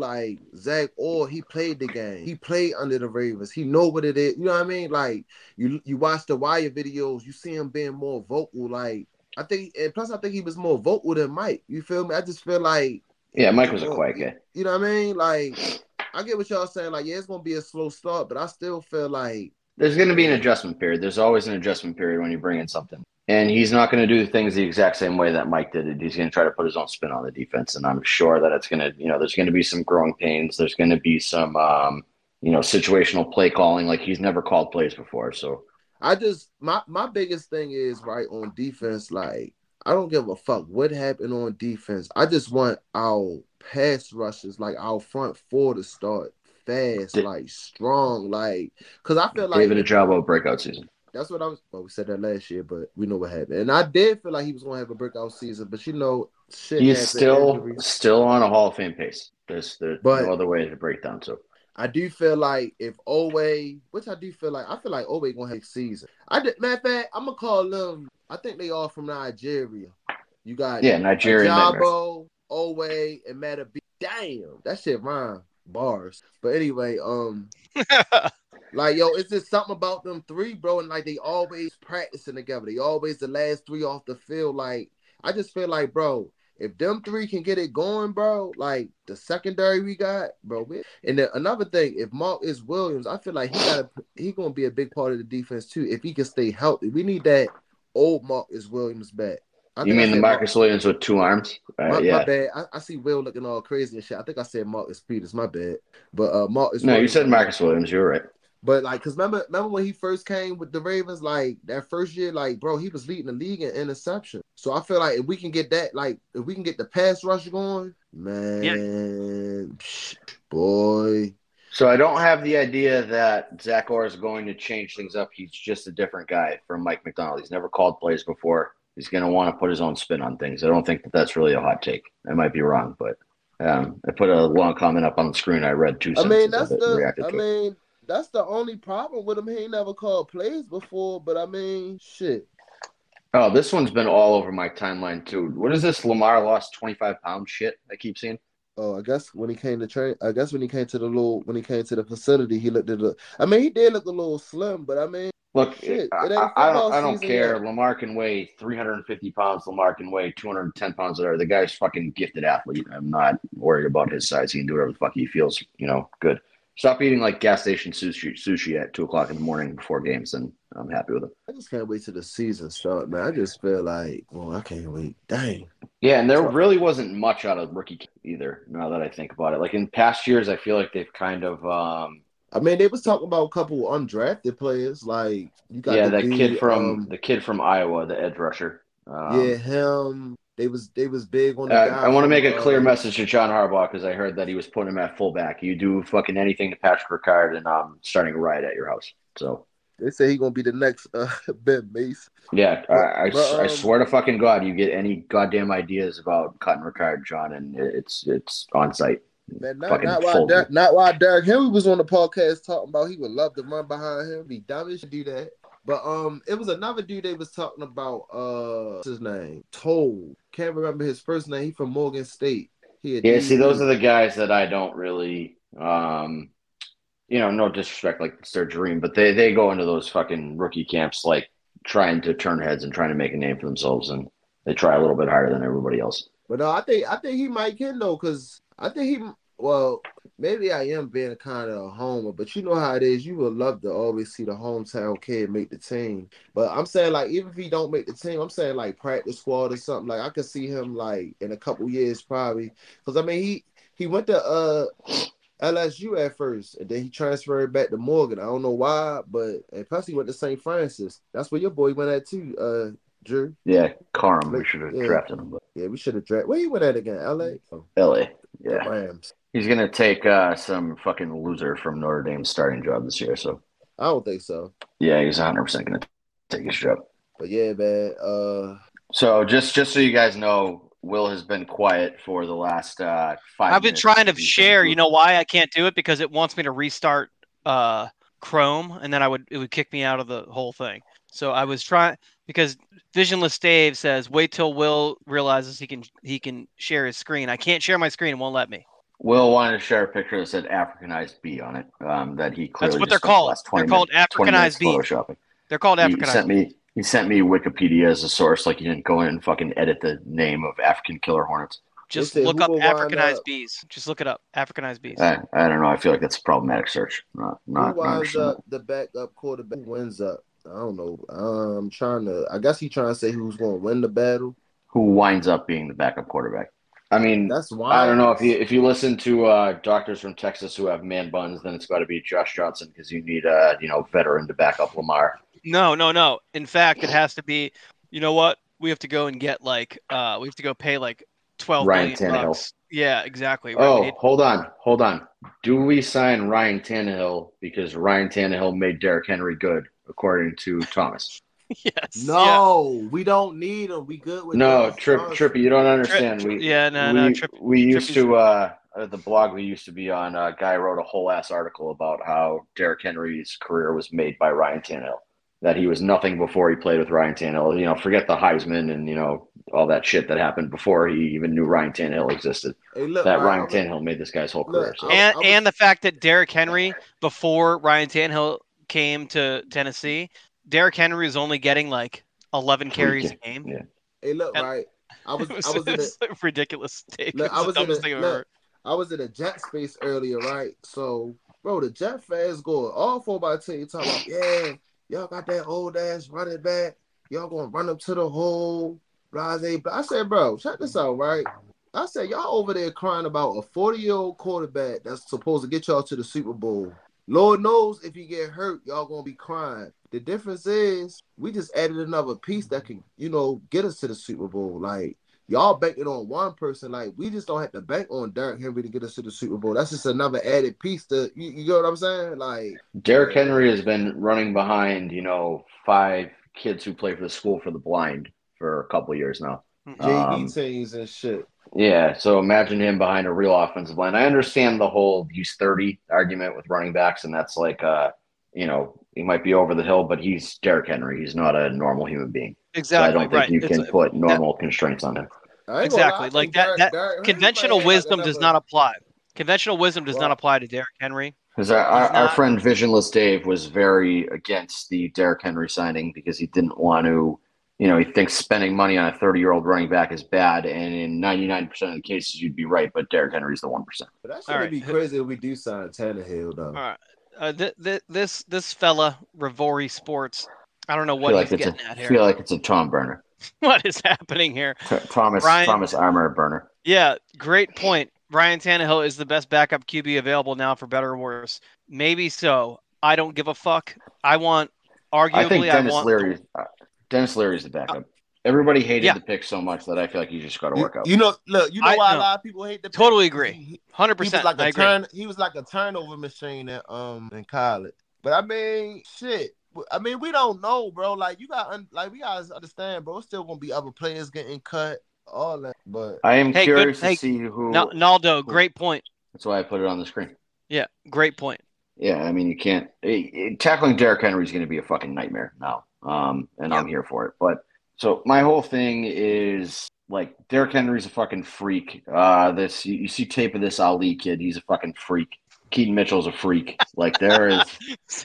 Zach Orr, he played the game. He played under the Ravens. He know what it is. You know what I mean? You watch the Wire videos, you see him being more vocal. I I think he was more vocal than Mike. You feel me? I just feel like Mike was a quiet guy. You know what I mean? Like, I get what y'all saying. Like, yeah, it's gonna be a slow start, but I still feel like there's gonna be an adjustment period. There's always an adjustment period when you bring in something. And he's not going to do things the exact same way that Mike did it. He's going to try to put his own spin on the defense. And I'm sure that it's going to, there's going to be some growing pains. There's going to be some, situational play calling. Like, he's never called plays before. So I just, my biggest thing is, right, on defense, like, I don't give a fuck what happened on defense. I just want our pass rushes, like our front four, to start fast, like strong, like, because I feel like David Ojabo breakout season. That's what we said that last year, but we know what happened. And I did feel like he was going to have a breakout season, but shit. He's still on a Hall of Fame pace. There's no other way to break down. So I do feel like if Oweh, which I feel like Oweh going to have a season. Matter of fact, I'm going to call them, I think they are from Nigeria. You got Nigeria, Ojabo, Oweh, and Mata B. Damn, that shit rhyme. Bars. But anyway, like, yo, it's just something about them three, bro, and like they always practicing together. They always the last three off the field. Like, I just feel like, bro, if them three can get it going, bro, like the secondary we got, bro. And then another thing, if Marcus Williams, I feel like he gonna be a big part of the defense too. If he can stay healthy, we need that old Marcus Williams back. You mean the Marcus Williams with two arms? My bad. I see Will looking all crazy and shit. I think I said Marcus Peters. My bad. But Marcus. No, you said Marcus Williams. You're right. But like, cause remember when he first came with the Ravens, like that first year, like, bro, he was leading the league in interception. So I feel like if we can get that, like, if we can get the pass rush going, man, boy. So I don't have the idea that Zach Orr is going to change things up. He's just a different guy from Mike Macdonald. He's never called plays before. He's going to want to put his own spin on things. I don't think that that's really a hot take. I might be wrong, but I put a long comment up on the screen. I read 2 sentences of it. That's the only problem with him. He ain't never called plays before, but I mean, shit. Oh, this one's been all over my timeline too. What is this Lamar lost 25 pounds shit I keep seeing? Oh, I guess when he came to the facility, he looked at he did look a little slim, but I mean, look, shit, I don't care. Yet. Lamar can weigh 350 pounds. Lamar can weigh 210 pounds. The guy's fucking gifted athlete. I'm not worried about his size. He can do whatever the fuck he feels, good. Stop eating like gas station sushi at 2:00 in the morning before games, and I'm happy with it. I just can't wait till the season start, man. I just feel like, I can't wait. Dang. Yeah, and there really wasn't much out of rookie either. Now that I think about it, like in past years, I feel like they've kind of. They was talking about a couple undrafted players, like you got the kid from Iowa, the edge rusher. Him. They was big on the guy. I want to make a clear message to John Harbaugh because I heard that he was putting him at fullback. You do fucking anything to Patrick Ricard, and I'm starting a riot at your house. So they say he's gonna be the next Ben Mace. Yeah, I swear to fucking God, you get any goddamn ideas about cutting Ricard, John, and it's on site. Man, not why Derrick Henry was on the podcast talking about he would love to run behind him. Be dumb as to do that. But it was another dude they was talking about. What's his name? Toll. Can't remember his first name. He from Morgan State. See, those are the guys that I don't really, no disrespect, like it's their dream, but they go into those fucking rookie camps like trying to turn heads and trying to make a name for themselves, and they try a little bit harder than everybody else. But no, I think he might get though, because I think he. Well, maybe I am being kind of a homer, but you know how it is. You would love to always see the hometown kid make the team. But I'm saying, like, even if he don't make the team, I'm saying, like, practice squad or something. Like, I could see him, like, in a couple years probably. Because, he went to LSU at first, and then he transferred back to Morgan. I don't know why, but and plus he went to St. Francis. That's where your boy went at too, Drew. Yeah, Carm. We should have drafted him. But... Yeah, we should have drafted. Where he went at again? LA? Oh. LA, yeah. The Rams. He's going to take some fucking loser from Notre Dame's starting job this year. So I don't think so. Yeah, he's 100% going to take his job. But yeah, man. So just so you guys know, Will has been quiet for the last 5 minutes. I've been trying to share. You know why I can't do it? Because it wants me to restart Chrome, and then it would kick me out of the whole thing. So I was trying because Visionless Dave says, wait till Will realizes he can share his screen. I can't share my screen. It won't let me. Will wanted to share a picture that said Africanized bee on it. That he clearly that's what they're called. They're called Africanized bee. They're called Africanized. He He sent me Wikipedia as a source, like he didn't go in and fucking edit the name of African killer hornets. Just look up Africanized bees. Just look it up. Africanized bees. I don't know. I feel like that's a problematic search. Who winds up the backup quarterback? Who wins up? I don't know. I guess he's trying to say who's going to win the battle. Who winds up being the backup quarterback? I mean, that's why. I don't know if you listen to doctors from Texas who have man buns, then it's got to be Josh Johnson because you need a veteran to back up Lamar. No. In fact, it has to be. You know what? We have to go and get we have to go pay like $12 Ryan million Tannehill. bucks. Yeah, exactly. Right. Hold on. Do we sign Ryan Tannehill because Ryan Tannehill made Derrick Henry good, according to Thomas? Yes. No, we don't need him. We good with Trippy, you don't understand. We used to the blog we used to be on. A guy wrote a whole ass article about how Derrick Henry's career was made by Ryan Tannehill. That he was nothing before he played with Ryan Tannehill. Forget the Heisman and all that shit that happened before he even knew Ryan Tannehill existed. Hey, look, Ryan Tannehill made this guy's whole career. So. And the fact that Derrick Henry, before Ryan Tannehill came to Tennessee, Derrick Henry was only getting like 11 carries a game. Yeah. Hey, look, right. I was in a ridiculous take. Look, I was in a Jet space earlier, right? So, bro, the Jet fans going all 4x10 talking about, yeah, y'all got that old ass running back. Y'all gonna run up to the hole. Blase. I said, bro, check this out, right? I said, y'all over there crying about a 40-year-old quarterback that's supposed to get y'all to the Super Bowl. Lord knows if he get hurt, y'all gonna be crying. The difference is we just added another piece that can, get us to the Super Bowl. Like, y'all banking on one person. Like, we just don't have to bank on Derrick Henry to get us to the Super Bowl. That's just another added piece to, you know what I'm saying? Like, Derrick Henry has been running behind, 5 kids who play for the School for the Blind for a couple of years now. JV teams and shit. Yeah, so imagine him behind a real offensive line. I understand the whole he's 30 argument with running backs, and that's like, he might be over the hill, but he's Derrick Henry. He's not a normal human being. Exactly. So I don't think you can put normal constraints on him. Exactly. Like that conventional wisdom does not apply. Conventional wisdom does not apply to Derrick Henry. Because our friend Visionless Dave was very against the Derrick Henry signing because he didn't want to, he thinks spending money on a 30-year-old running back is bad. And in 99% of the cases, you'd be right. But Derrick Henry's the 1%. But that shouldn't be crazy if we do sign Tannehill, though. All right. This fella, Rivori Sports, I don't know what he's getting at here. I feel like it's a Tom burner. What is happening here? Thomas Armour burner. Yeah, great point. Ryan Tannehill is the best backup QB available now, for better or worse. Maybe so. I don't give a fuck. I think Dennis Leary's the backup. Everybody hated the pick so much that I feel like you just got to work out. You know why a lot of people hate the pick? Totally agree. 100%. He was like a turnover machine in college. But I mean, shit. I mean, we don't know, bro. Like, we gotta understand, bro. It's still gonna be other players getting cut, all that. But I am curious to see who. Naldo, great point. That's why I put it on the screen. Yeah, great point. Yeah, I mean, you can't tackling Derrick Henry is going to be a fucking nightmare now. And I'm here for it. But so my whole thing is like Derrick Henry's a fucking freak. You see tape of this Ali kid, he's a fucking freak. Keaton Mitchell's a freak. Like there is.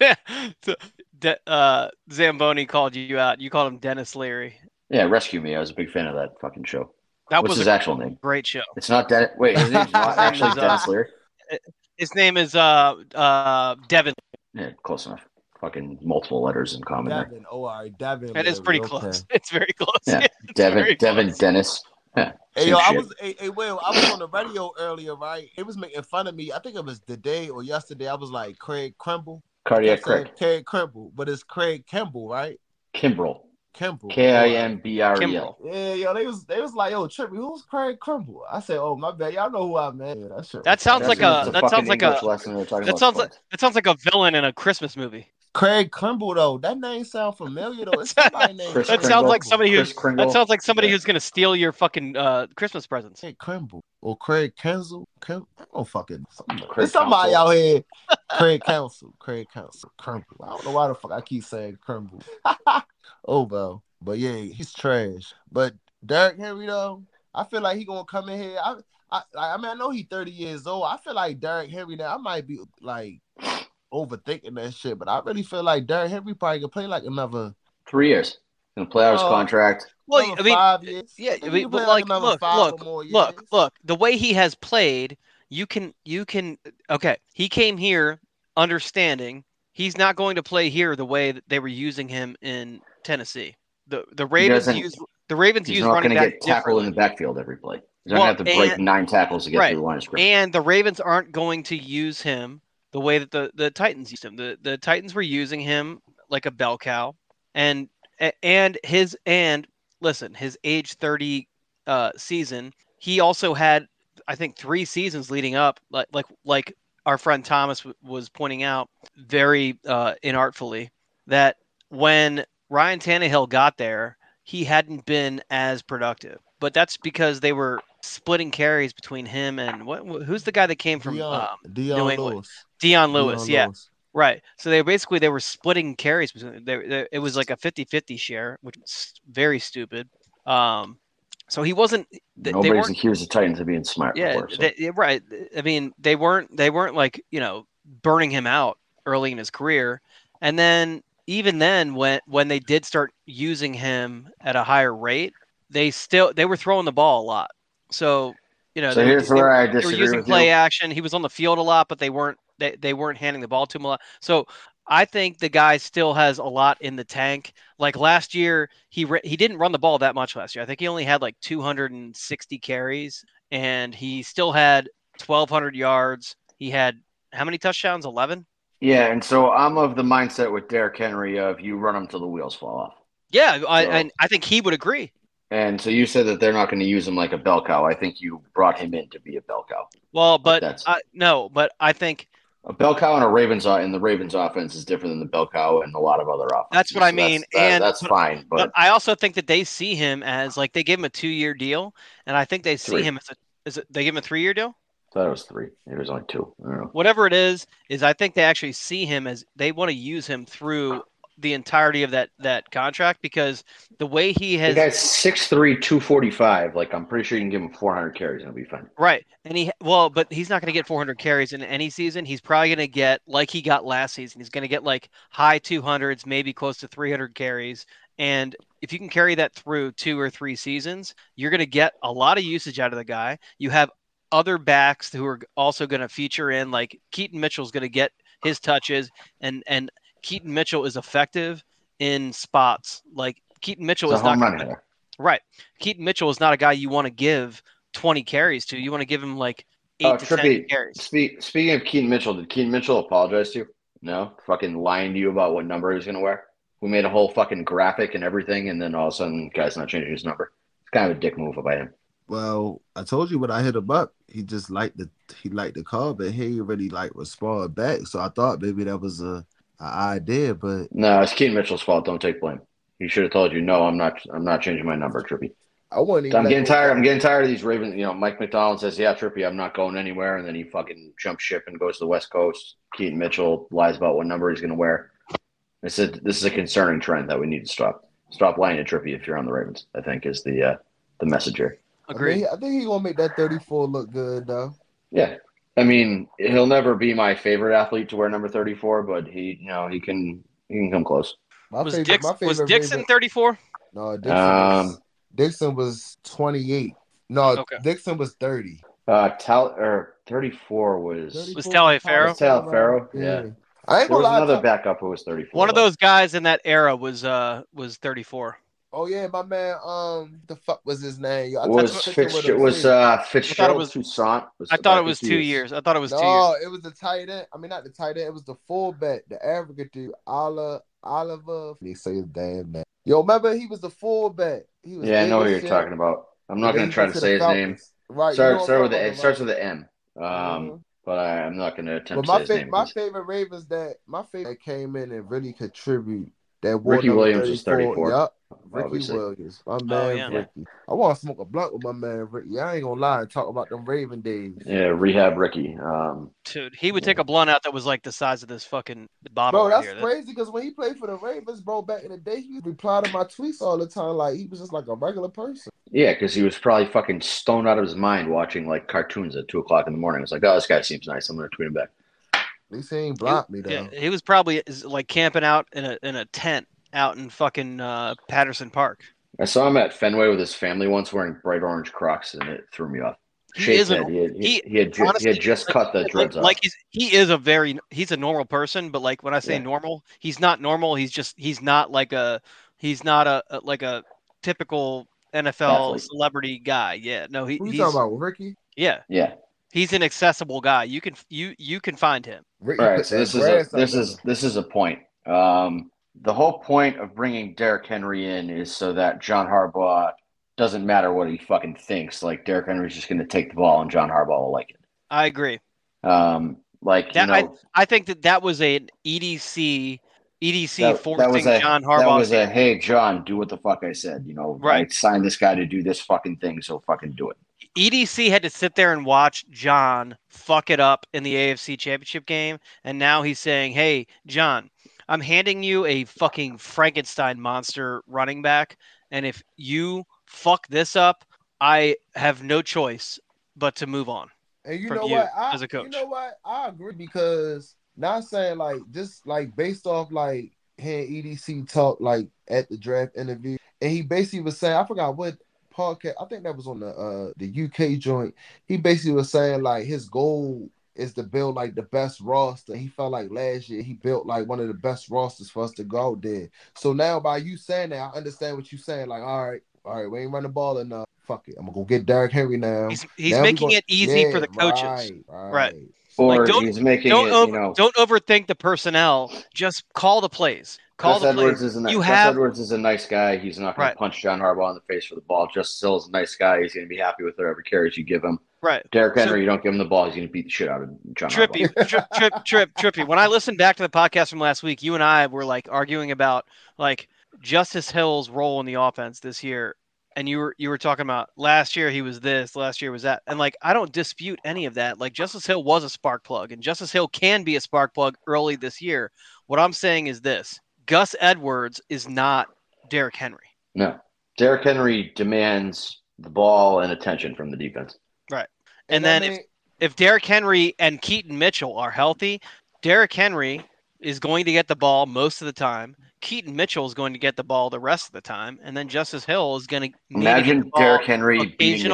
Zamboni called you out. You called him Dennis Leary. Yeah, Rescue Me. I was a big fan of that fucking show. What's his actual name? Great show. It's not Dennis. Wait, his name's not actually Dennis Leary. His name is Devin. Yeah, close enough. Fucking multiple letters in common. Devin. Oh, all right, Devin. It is pretty close. It's very close. Yeah, Devin, Dennis. Yeah, hey, yo, I was on the radio earlier, right? It was making fun of me. I think it was the day or yesterday. I was like Craig Kimbrell. Cardiac Craig. Craig Kimbrell, but it's Craig Kimbrell, right? Kimbrell. Kimbrell. Kimbrel. Yeah, yo, they was like, yo, Trippy, who's Craig Kimbrell? I said, oh my bad, y'all know who I meant. Yeah, that sounds like a villain in a Christmas movie. Craig Kimbrell, though, that name sounds familiar though. It's somebody named that sounds like somebody who's gonna steal your fucking Christmas presents. Craig Kimbrell or Craig Kenzel. I don't fucking. There's somebody out here. Craig Council. Kimbrell. I don't know why the fuck I keep saying Kimbrell. Oh well, but yeah, he's trash. But Derrick Henry though, I feel like he gonna come in here. I mean, I know he's 30 years old. I feel like Derrick Henry now. I might be like overthinking that shit, but I really feel like Derrick Henry probably can play like another 3 years. in a playoffs contract. Well, I mean, 5 years. yeah, I mean, but like, look, years. the way he has played, you can. Okay, he came here understanding he's not going to play here the way that they were using him in Tennessee. The Ravens use running back get tackled in the backfield every play. He's not going to have to break 9 tackles to get through the line of scrimmage. And the Ravens aren't going to use him the way that the Titans used him. The Titans were using him like a bell cow, and his age 30 season, he also had, I think, 3 seasons leading up, like our friend Thomas was pointing out very inartfully, that when Ryan Tannehill got there, he hadn't been as productive. But that's because they were splitting carries between him and who's the guy that came from New England? Dion Lewis, yeah. Lewis. Right. So they were splitting carries between it was like a 50-50 share, which was very stupid. So he wasn't. Nobody's accused the Titans of being smart. Yeah, before, right. I mean, they weren't like burning him out early in his career, and then even then, when they did start using him at a higher rate, they were throwing the ball a lot. So here's where I disagree. They were using play action. He was on the field a lot, but they weren't handing the ball to him a lot. So I think the guy still has a lot in the tank. Like last year, he didn't run the ball that much last year. I think he only had like 260 carries, and he still had 1,200 yards. He had how many touchdowns? 11. Yeah, and so I'm of the mindset with Derrick Henry of you run him till the wheels fall off. Yeah, and I think he would agree. And so you said that they're not going to use him like a bell cow. I think you brought him in to be a bell cow. Well, but I think a bell cow in the Ravens offense is different than the bell cow in a lot of other offenses. That's what I mean. That's fine. But I also think that they see him as like they gave him a 2-year deal, and I think they see him as they give him a 3-year deal. I thought it was 3. It was only 2. I don't know. Whatever it is I think they actually see him as they want to use him through the entirety of that contract, because the way he has. The guy's 6'3", 245. Like, I'm pretty sure you can give him 400 carries and it'll be fine. Right. And but he's not going to get 400 carries in any season. He's probably going to get, like he got last season, he's going to get like high 200s, maybe close to 300 carries. And if you can carry that through 2 or 3 seasons, you're going to get a lot of usage out of the guy. You have other backs who are also going to feature in, like Keaton Mitchell's going to get his touches, and Keaton Mitchell is effective in spots. Like Keaton Mitchell is not right. Keaton Mitchell is not a guy you want to give 20 carries to. You want to give him like 8 to 10 carries. Speaking of Keaton Mitchell, did Keaton Mitchell apologize to you? No, fucking lying to you about what number he was going to wear. We made a whole fucking graphic and everything, and then all of a sudden, the guy's not changing his number. It's kind of a dick move by him. Well, I told you when I hit him up, he just liked the call, but he really respond back. So I thought maybe that was an idea, but no, it's Keaton Mitchell's fault. Don't take blame. He should have told you, no, I'm not changing my number, Trippy. I'm getting tired of these Ravens. Mike McDonald says, yeah, Trippy, I'm not going anywhere, and then he fucking jumps ship and goes to the West Coast. Keaton Mitchell lies about what number he's going to wear. I said this is a concerning trend that we need to stop. Stop lying to Trippy if you're on the Ravens, I think is the message here. Agree. I think he's gonna make that 34 look good though. Yeah, I mean, he'll never be my favorite athlete to wear number 34, but he can come close. Was Dixon 34? No, Dixon was 28. No, okay. Dixon was 30. 34 was Taliaferro. Taliaferro, yeah. I ain't gonna lie. Another backup who was 34. One of those guys in that era was 34. Oh yeah, my man. The fuck was his name? Fitzgerald Toussaint. I thought it was 2 years. I thought it was 2 years. No, it was the tight end. I mean, not the tight end. It was the fullback, the African dude, Oliver. They say his damn name. Yo, remember he was the fullback. I know what you're talking about. I'm not going to try to say his name. Right. It starts with an M. But I'm not going to attempt to say his name. My favorite Ravens that came in and really contribute. Ricky Williams was 34. Yep. Ricky Williams. My man Ricky. I want to smoke a blunt with my man Ricky. I ain't going to lie and talk about them Raven days. Yeah, rehab Ricky. Dude, he would take a blunt out that was like the size of this fucking bottle. Bro, that's crazy because when he played for the Ravens, bro, back in the day, he would reply to my tweets all the time like he was just like a regular person. Yeah, because he was probably fucking stoned out of his mind watching like cartoons at 2 o'clock in the morning. It's like, oh, this guy seems nice. I'm going to tweet him back. At least he ain't blocked me though. Yeah, he was probably like camping out in a tent out in fucking Patterson Park. I saw him at Fenway with his family once wearing bright orange Crocs, and it threw me off. He had just cut the dreads off. He's a normal person, but like when I say normal, he's not normal. He's not a typical NFL athlete. Celebrity guy. Yeah, no, Who you talking about, Ricky? Yeah, he's an accessible guy. You can find him. Ricky, all right, so this is a point. The whole point of bringing Derrick Henry in is so that John Harbaugh doesn't matter what he fucking thinks. Like Derrick Henry's just going to take the ball, and John Harbaugh will like it. I agree. I think that was an EDC forcing John Harbaugh. That was hey John, do what the fuck I said. Right. I signed this guy to do this fucking thing, so fucking do it. EDC had to sit there and watch John fuck it up in the AFC Championship game, and now he's saying, "Hey, John, I'm handing you a fucking Frankenstein monster running back, and if you fuck this up, I have no choice but to move on." And you know what? As a coach, you know what? I agree because not saying like just like based off like hearing EDC talk like at the draft interview, and he basically was saying, I forgot what podcast, I think that was on the UK joint. He basically was saying like his goal is to build like the best roster. He felt like last year he built like one of the best rosters for us to go out there. So now by you saying that, I understand what you're saying. Like, all right, we ain't run the ball enough. Fuck it, I'm gonna go get Derrick Henry now. He's making it easy for the coaches, right? Or like, he's making don't overthink the personnel. Just call the plays. Edwards is a nice guy. He's not going to punch John Harbaugh in the face for the ball. Justice Hill is a nice guy. He's going to be happy with whatever carries you give him. Right. Derrick Henry, you don't give him the ball, he's going to beat the shit out of John Harbaugh. Trippy. When I listened back to the podcast from last week, you and I were like arguing about like Justice Hill's role in the offense this year. And you were talking about last year he was this, last year was that. And like I don't dispute any of that. Like Justice Hill was a spark plug, and Justice Hill can be a spark plug early this year. What I'm saying is this: Gus Edwards is not Derrick Henry. No. Derrick Henry demands the ball and attention from the defense. Right. And then if Derrick Henry and Keaton Mitchell are healthy, Derrick Henry is going to get the ball most of the time. Keaton Mitchell is going to get the ball the rest of the time, and then Justice Hill is going to imagine Derrick Henry beating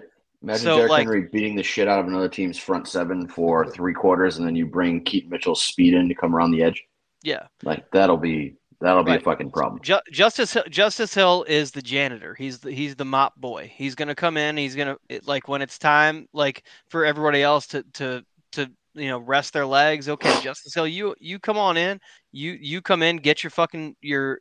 the shit out of another team's front seven for 3 quarters, and then you bring Keaton Mitchell's speed in to come around the edge. Yeah, like that'll be a fucking problem. Justice Hill is the janitor. He's the mop boy. He's going to come in. He's going to like when it's time, like for everybody else to rest their legs. Okay, Justice Hill, you come on in. You come in, get your fucking your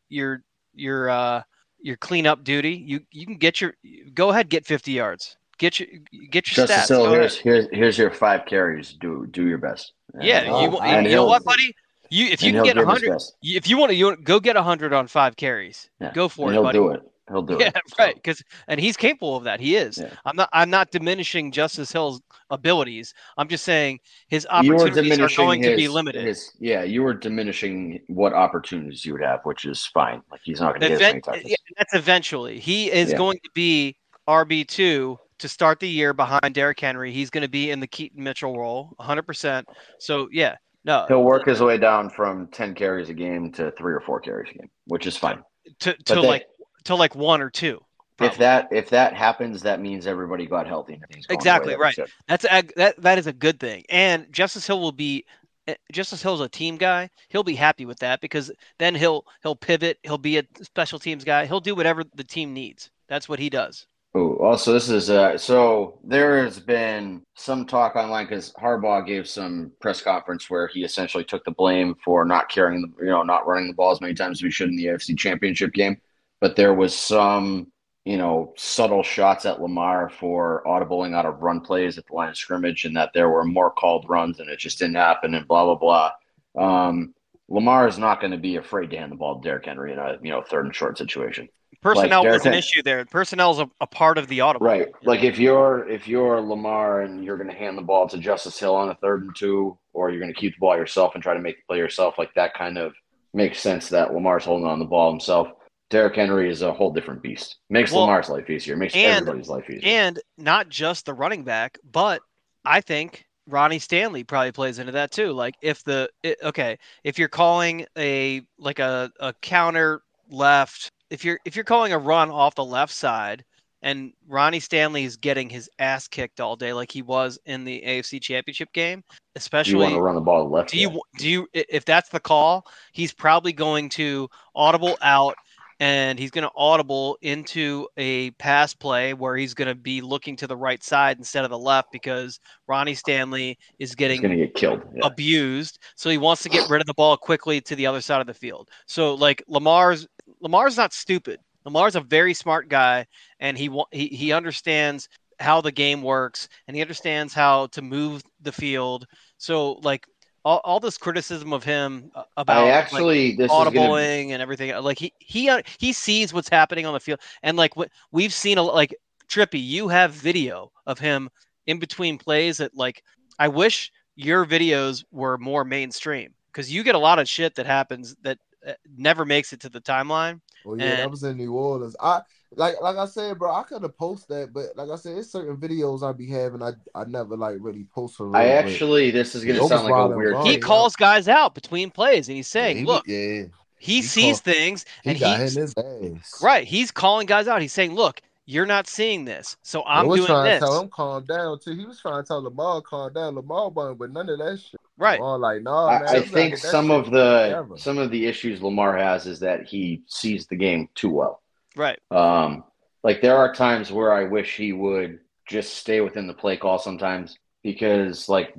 cleanup duty. You can go ahead, get 50 yards. Get your Justice stats. Hill, here's your 5 carries. Do your best. Yeah, you know what, buddy? If you can get 100, if you want to go get 100 on 5 carries, go for it, buddy. He'll do it. Yeah, right. And he's capable of that. He is. Yeah. I'm not diminishing Justice Hill's abilities. I'm just saying his opportunities are going to be limited. You were diminishing what opportunities you would have, which is fine. Like he's not going to get as many touches. Yeah, that's eventually. He is going to be RB2 to start the year behind Derrick Henry. He's going to be in the Keaton Mitchell role, 100%. So yeah, no, he'll work his way down from 10 carries a game to 3 or 4 carries a game, which is fine. To like 1 or 2. Probably. If that happens, that means everybody got healthy. Exactly right. That is a good thing. And Justice Hill Hill's a team guy. He'll be happy with that because then he'll pivot. He'll be a special teams guy. He'll do whatever the team needs. That's what he does. Oh, also this is so there has been some talk online because Harbaugh gave some press conference where he essentially took the blame for not running the ball as many times as we should in the AFC Championship game. But there was some, subtle shots at Lamar for audibling out of run plays at the line of scrimmage, and that there were more called runs and it just didn't happen and blah, blah, blah. Lamar is not going to be afraid to hand the ball to Derrick Henry in a 3rd and short situation. Personnel was an issue there. Personnel is a part of the audible. Right. Like if you're Lamar and you're going to hand the ball to Justice Hill on a 3rd and 2, or you're going to keep the ball yourself and try to make the play yourself, like that kind of makes sense that Lamar's holding on the ball himself. Derrick Henry is a whole different beast. Makes Lamar's life easier. Makes everybody's life easier. And not just the running back, but I think Ronnie Stanley probably plays into that too. Like if you're calling a counter left, if you're calling a run off the left side and Ronnie Stanley is getting his ass kicked all day like he was in the AFC Championship game, especially you want to run the ball left. Do you if that's the call, he's probably going to audible out and he's going to audible into a pass play where he's going to be looking to the right side instead of the left because Ronnie Stanley is going to get killed, abused. So he wants to get rid of the ball quickly to the other side of the field. So like Lamar's not stupid. Lamar's a very smart guy, and he understands how the game works, and he understands how to move the field. So like all this criticism of him about audibling and everything, like he sees what's happening on the field, and like what we've seen, like Trippy, you have video of him in between plays that like I wish your videos were more mainstream because you get a lot of shit that happens that never makes it to the timeline. Well, yeah, that was in New Orleans. Like I said, bro, I could have posted that, but like I said, it's certain videos I be having. I never like really post for. This is gonna sound like a weird. He calls guys out between plays, and he's saying, "Look, he sees things, and he's his ass. Right. He's calling guys out. He's saying, look, you're not seeing this, so I'm doing trying this." To tell him calm down too. He was trying to tell Lamar calm down. Lamar wasn't with none of that shit. Right. Lamar like, no, man. I think some of the issues Lamar has is that he sees the game too well. Right. Like there are times where I wish he would just stay within the play call sometimes because like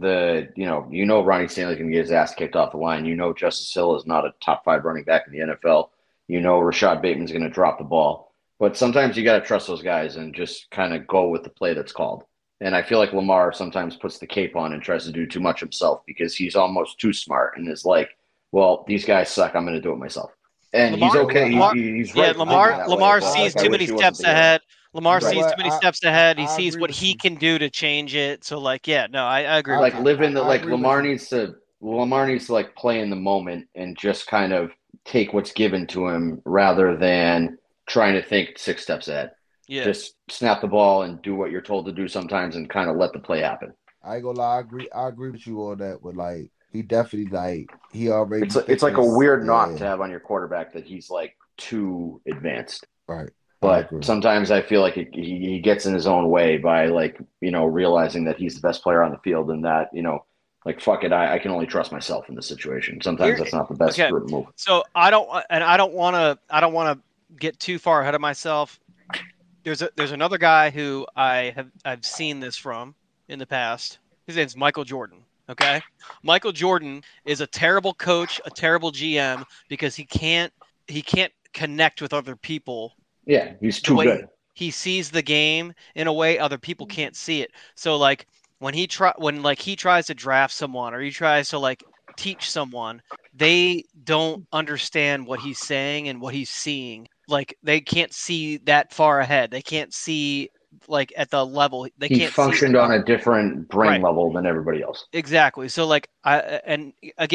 Ronnie Stanley can get his ass kicked off the line. Justice Hill is not a top 5 running back in the NFL. Rashad Bateman's going to drop the ball. But sometimes you got to trust those guys and just kind of go with the play that's called. And I feel like Lamar sometimes puts the cape on and tries to do too much himself because he's almost too smart and is like, well, these guys suck. I'm going to do it myself. And Lamar, he's okay. He's right. Yeah, Lamar sees too many steps ahead. Lamar sees too many steps ahead. He sees what he can do to change it. So, like, yeah, no, I agree. Like, Lamar needs to like play in the moment and just kind of take what's given to him rather than trying to think 6 steps ahead. Yeah. Just snap the ball and do what you're told to do sometimes and kind of let the play happen. I ain't gonna lie, I agree with you on that, but like he definitely like he already it's like a weird knock to have on your quarterback that he's like too advanced. Right. But sometimes I feel like he gets in his own way by like, realizing that he's the best player on the field and that, like, fuck it, I can only trust myself in this situation. Sometimes that's not the best move. So I don't want to get too far ahead of myself. There's another guy who I've seen this from in the past. His name's Michael Jordan. Okay, Michael Jordan is a terrible coach, a terrible GM because he can't connect with other people. Yeah, he's too good. He sees the game in a way other people can't see it. So like when he tries to draft someone or he tries to like teach someone, they don't understand what he's saying and what he's seeing. Like they can't see that far ahead. They can't see like at the level he functioned on a different brain level than everybody else. Exactly. So like I'm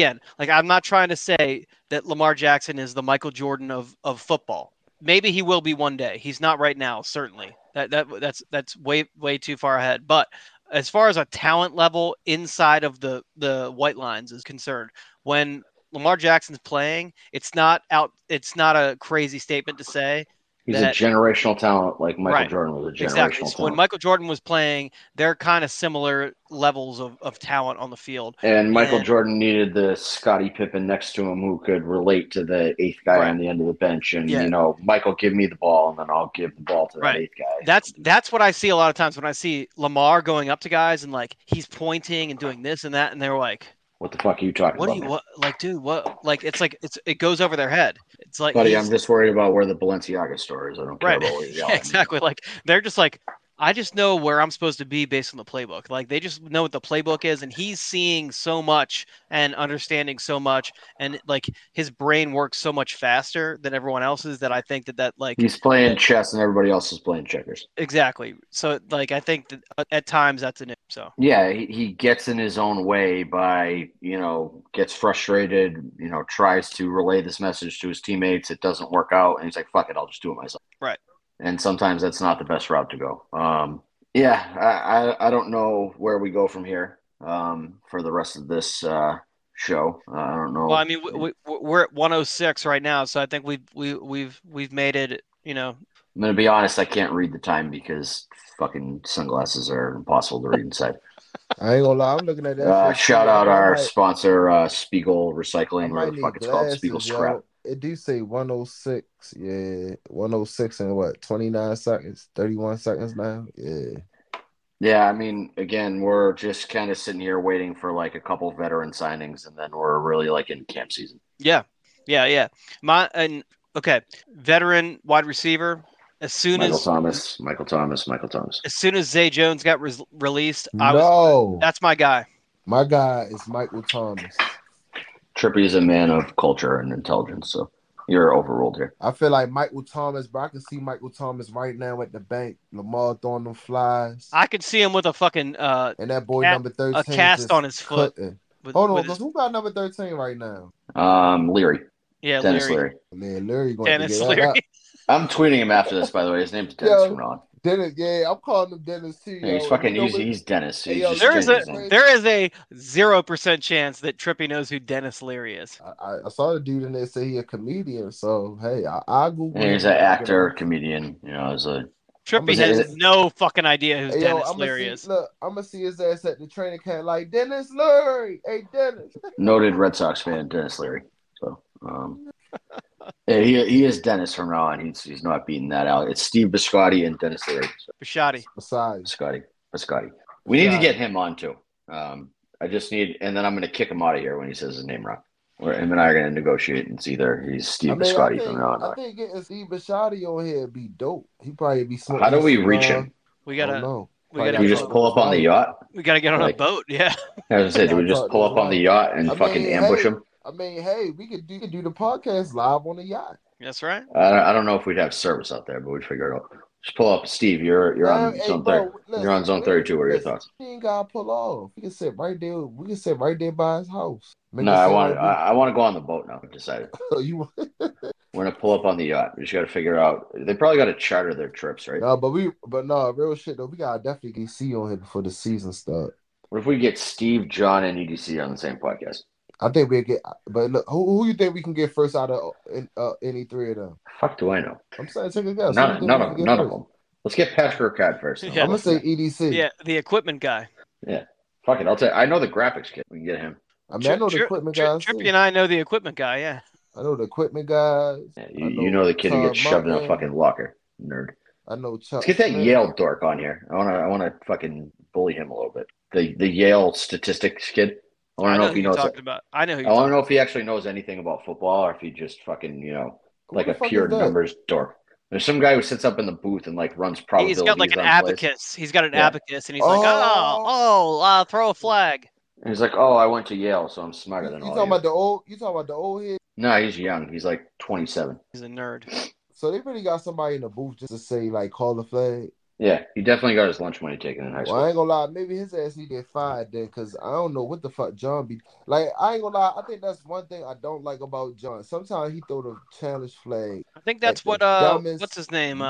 not trying to say that Lamar Jackson is the Michael Jordan of football. Maybe he will be one day. He's not right now, certainly. That's way too far ahead. But as far as a talent level inside of the white lines is concerned, when Lamar Jackson's playing, it's not a crazy statement to say. He's a generational talent like Michael Jordan was a generational talent. So when Michael Jordan was playing, they're kind of similar levels of talent on the field. And Michael Jordan needed the Scottie Pippen next to him who could relate to the 8th guy on the end of the bench. And, Michael, give me the ball, and then I'll give the ball to the 8th guy. That's what I see a lot of times when I see Lamar going up to guys and, like, he's pointing and doing this and that, and they're like, what the fuck are you talking about? It goes over their head. It's like, buddy, I'm just worried about where the Balenciaga store is. I don't care about what you're yelling. Exactly. Like they're just like, I just know where I'm supposed to be based on the playbook. Like they just know what the playbook is, and he's seeing so much and understanding so much, and like his brain works so much faster than everyone else's that I think that like he's playing chess and everybody else is playing checkers. Exactly. So like I think that at times that's an issue. So yeah, he gets in his own way by gets frustrated, tries to relay this message to his teammates. It doesn't work out, and he's like, "Fuck it, I'll just do it myself." Right. And sometimes that's not the best route to go. I don't know where we go from here for the rest of this show. I don't know. Well, I mean, we're at 106 right now, so I think we've made it. You know, I'm gonna be honest. I can't read the time because fucking sunglasses are impossible to read inside. I ain't gonna lie, I'm looking at that. Shout out our sponsor, Spiegel Recycling, or the fuck it's called, Spiegel Scrap. It do say 106. Yeah, 106 and what? 29 seconds, 31 seconds now. Yeah. Yeah, I mean, again, we're just kind of sitting here waiting for like a couple veteran signings, and then we're really like in camp season. Yeah. Okay, veteran wide receiver. As soon Michael as Thomas. As soon as Zay Jones got released, that's my guy. My guy is Michael Thomas. Trippy is a man of culture and intelligence, so you're overruled here. I feel like Michael Thomas, but I can see Michael Thomas right now at the bank. Lamar throwing them flies. I could see him with a fucking and that boy number 13, a cast on his foot. Hold on, who got number 13 right now? Leary. Yeah, Dennis Leary. Man, Leary going Dennis to get Leary. that. I'm tweeting him after this, by the way. His name's Dennis from Ron. Dennis, yeah, I'm calling him Dennis too. Yeah, he's Dennis. There is a 0% chance that Trippy knows who Dennis Leary is. I saw the dude in there say he a comedian, so hey, I Google. Yeah, he's an actor, comedian. You know, as a Trippy has no fucking idea who Dennis Leary is. Look, I'm gonna see his ass at the training camp like Dennis Leary. Hey, Dennis. Noted Red Sox fan, Dennis Leary. So, yeah, he is Dennis from now on. He's not beating that out. It's Steve Biscotti and Dennis Leary. So. Biscotti. We need to get him on too. I just need, and then I'm going to kick him out of here when he says his name wrong. Him and I are going to negotiate, and it's either he's Steve Biscotti from now on. I think getting Steve Biscotti on here would be dope. He probably be smoking. How do we reach him? We gotta. We just pull up on the yacht. We gotta get on a boat. Yeah. As I said, do we just pull up on the yacht and fucking ambush him? I mean, hey, we could do the podcast live on the yacht. That's right. I don't know if we'd have service out there, but we'd figure it out. Just pull up, Steve. You're on zone 30. You're on zone 32. What are your thoughts? He ain't gotta pull off. We can sit right there. We can sit right there by his house. No, I want to go on the boat now. I've decided. You. We're gonna pull up on the yacht. We just got to figure out. They probably got to charter their trips, right? No, but real shit though. We gotta definitely get C on here before the season starts. What if we get Steve, John, and EDC on the same podcast? I think we get, but look, who you think we can get first out of any three of them? Fuck, do I know? I'm saying take a guess. None of them. Let's get Patrick Ricard first. Yeah, I'm gonna say EDC. Yeah, the equipment guy. Yeah, fuck it. I'll tell you. I know the graphics kid. We can get him. I mean, I know the equipment guys. Trippy and I know the equipment guy. Yeah. I know the equipment guys. Yeah, you know the kid who gets shoved in a fucking locker, nerd. I know. Let's get that Yale dork on here. I wanna fucking bully him a little bit. The Yale statistics kid. I want to know if he knows. I know. I want to know if he actually knows anything about football, or if he just fucking like a pure numbers dork. There's some guy who sits up in the booth and like runs probabilities. He's got like an abacus. He's got an abacus, and he's like, throw a flag. And he's like, I went to Yale, so I'm smarter than all. You talking about the old head? No, he's young. He's like 27. He's a nerd. So they really got somebody in the booth just to say like call the flag. Yeah, he definitely got his lunch money taken in high school. Well, I ain't gonna lie, maybe his ass need to get fired then, because I don't know what the fuck John be like. I ain't gonna lie, I think that's one thing I don't like about John. Sometimes he throw the challenge flag. I think that's what what's his name?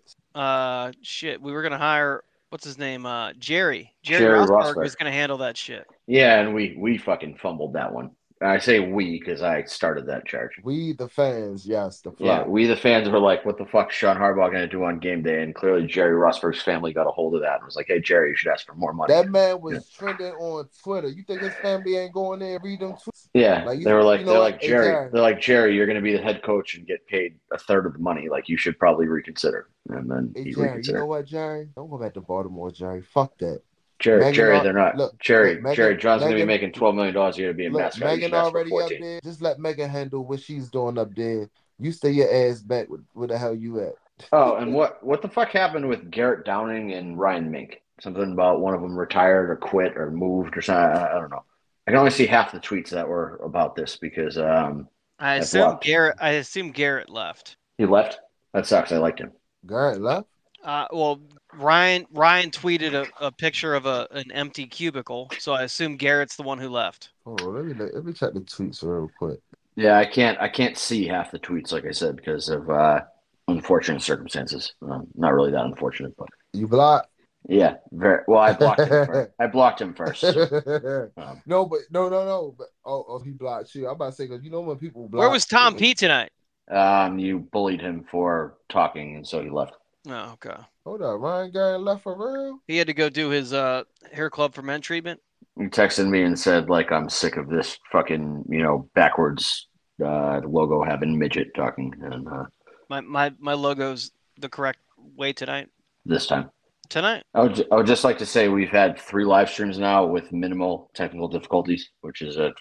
Shit, we were gonna hire what's his name? Jerry Rosberg was gonna handle that shit. Yeah, and we fucking fumbled that one. I say we because I started that charge. We, the fans, yes. We, the fans, were like, what the fuck is Sean Harbaugh going to do on game day? And clearly Jerry Rosberg's family got a hold of that and was like, hey, Jerry, you should ask for more money. That man was trending on Twitter. You think his family ain't going there and read them tweets? Yeah, they're like, Jerry, you're going to be the head coach and get paid a third of the money. Like, you should probably reconsider. And then he Jerry, reconsidered. You know what, Jerry? Don't go back to Baltimore, Jerry. Fuck that. Jerry, they're not. Jerry, John's going to be making $12 million a year to be a mascot. Megan already up there. Just let Megan handle what she's doing up there. You stay your ass back where the hell you at. Oh, and what the fuck happened with Garrett Downing and Ryan Mink? Something about one of them retired or quit or moved or something. I don't know. I can only see half the tweets that were about this because I assume Garrett left. He left? That sucks. I liked him. Garrett left? Well, Ryan tweeted a picture of an empty cubicle, so I assume Garrett's the one who left. Oh, let me check the tweets real quick. Yeah, I can't see half the tweets, like I said, because of unfortunate circumstances. Not really that unfortunate, but you blocked. Yeah, very well. I blocked him first. I blocked him first. So, no, but no. But he blocked you. I'm about to say because you know when people block. Where was Tom P tonight? You bullied him for talking, and so he left. Oh, okay. Hold up, Ryan Garrett left for real? He had to go do his hair club for men treatment. He texted me and said, like, I'm sick of this fucking, backwards logo having midget talking. And my logo's the correct way tonight. This time. Tonight? I would just like to say we've had 3 live streams now with minimal technical difficulties, which is an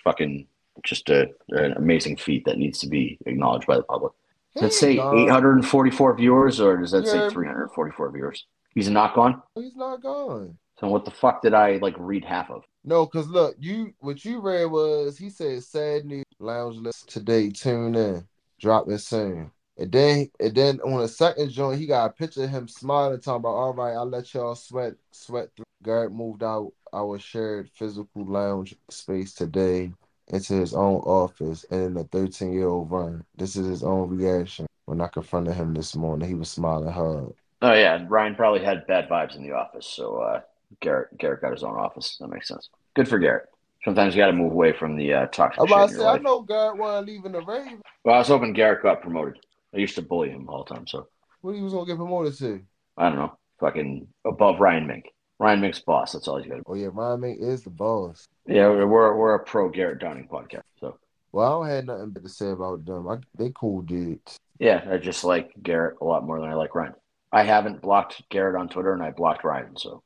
amazing feat that needs to be acknowledged by the public. Does that say 844 viewers, or does that say 344 viewers? He's not gone? He's not gone. So what the fuck did I, read half of? No, because look, what you read was, he said, sad news, lounge list today, tune in, dropping soon. And then on the second joint, he got a picture of him smiling, talking about, all right, I'll let y'all sweat through. Garrett moved out our shared physical lounge space today into his own office and in a 13-year-old run. This is his own reaction when I confronted him this morning. He was smiling hard. Oh, yeah. Ryan probably had bad vibes in the office, so Garrett got his own office. That makes sense. Good for Garrett. Sometimes you got to move away from the toxic I'm shit about in to your say, I life. know Garrett wasn't leaving the Ravens. Well, I was hoping Garrett got promoted. I used to bully him all the time, so. What he was going to get promoted to? I don't know. Fucking above Ryan Mink. Ryan Mink's boss. That's all he's got to do. Oh, yeah, Ryan Mink is the boss. Yeah, we're a pro Garrett Downing podcast, so. Well, I don't have nothing but to say about them. They cool dudes. Yeah, I just like Garrett a lot more than I like Ryan. I haven't blocked Garrett on Twitter, and I blocked Ryan, so.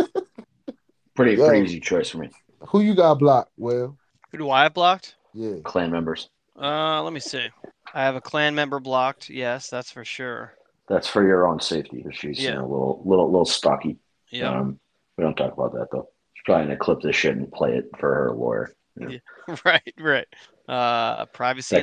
Pretty easy choice for me. Who you got blocked, Will? Who do I have blocked? Yeah. Clan members. Let me see. I have a clan member blocked. Yes, that's for sure. That's for your own safety, because she's a little stocky. Yeah. We don't talk about that though. She's probably gonna clip this shit and play it for her lawyer. Yeah. Right. Privacy.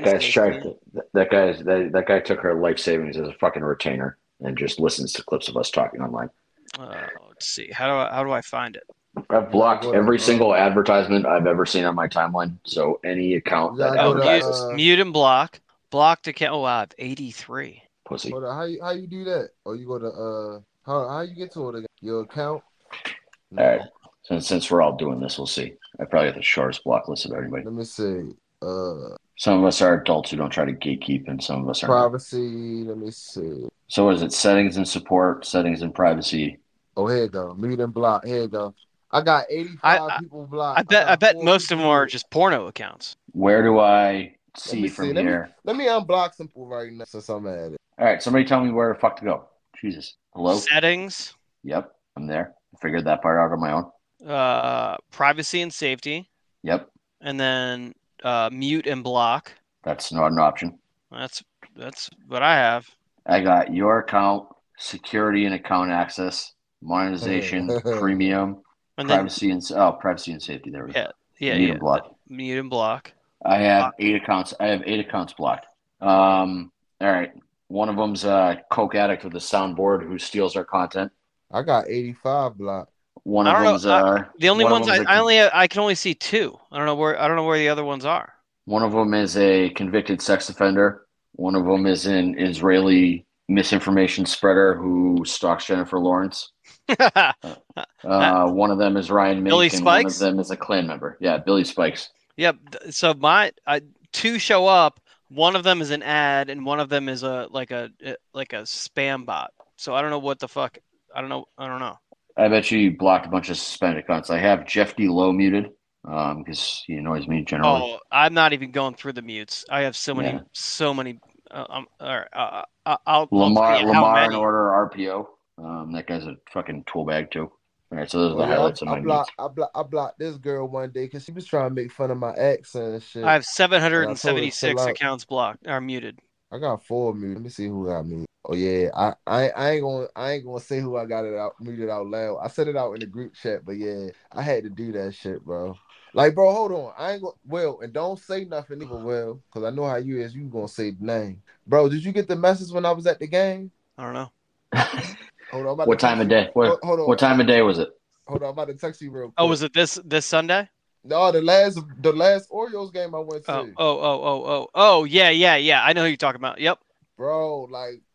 That guy took her life savings as a fucking retainer and just listens to clips of us talking online. Let's see. How do I find it? I've blocked every single advertisement I've ever seen on my timeline. So any account mute and block. Blocked account. Oh, I have 83. Pussy. Hold on, how you do that? Or you go to how you get to it again? Your account? No. All right. Since we're all doing this, we'll see. I probably have the shortest block list of everybody. Let me see. Some of us are adults who don't try to gatekeep, and some of us are privacy. Let me see. So what is it? Settings and support, settings and privacy. Oh, here you go. Mute and block. Here you go. I got 85 people blocked. I bet most of them are just porno accounts. Where do I see from here? Let me unblock some people right now since I'm at it. All right, somebody tell me where the fuck to go. Jesus. Hello? Settings. Yep, I'm there. I figured that part out on my own. Privacy and safety. Yep. And then mute and block. That's not an option. That's what I have. I got your account, security and account access, monetization, premium, and privacy and safety. There we go. Yeah. Mute and block. Mute and block. I have 8 accounts. I have 8 accounts blocked. All right. One of them's a coke addict with a soundboard who steals our content. I got 85 blocked. One of them's the only ones I can only see 2. I don't know where the other ones are. One of them is a convicted sex offender. One of them is an Israeli misinformation spreader who stalks Jennifer Lawrence. One of them is Ryan Mink, and one of them is a Klan member. Yeah, Billy Spikes. Yep. So 2 show up. One of them is an ad, and one of them is a spam bot. So I don't know what the fuck. I don't know. I bet you blocked a bunch of suspended accounts. I have Jeff D. Lowe muted because he annoys me generally. Oh, I'm not even going through the mutes. I have so many. Lamar in order RPO. That guy's a fucking tool bag too. All right, so those are the highlights of my mutes. I blocked this girl one day because she was trying to make fun of my accent and shit. I have 776 accounts blocked or muted. I got 4 muted. Let me see who got muted. Oh yeah, I ain't gonna say who I got it out muted out loud. I said it out in the group chat, but yeah, I had to do that shit, bro. Like, bro, hold on. I ain't gonna and don't say nothing either, Will, because I know how you is. You gonna say the name, bro? Did you get the message when I was at the game? I don't know. Hold on. What time of day? What time of day was it? Hold on, I'm about to text you real quick. Oh, was it this Sunday? No, the last Orioles game I went to. Oh, yeah. I know who you're talking about. Yep. Bro, like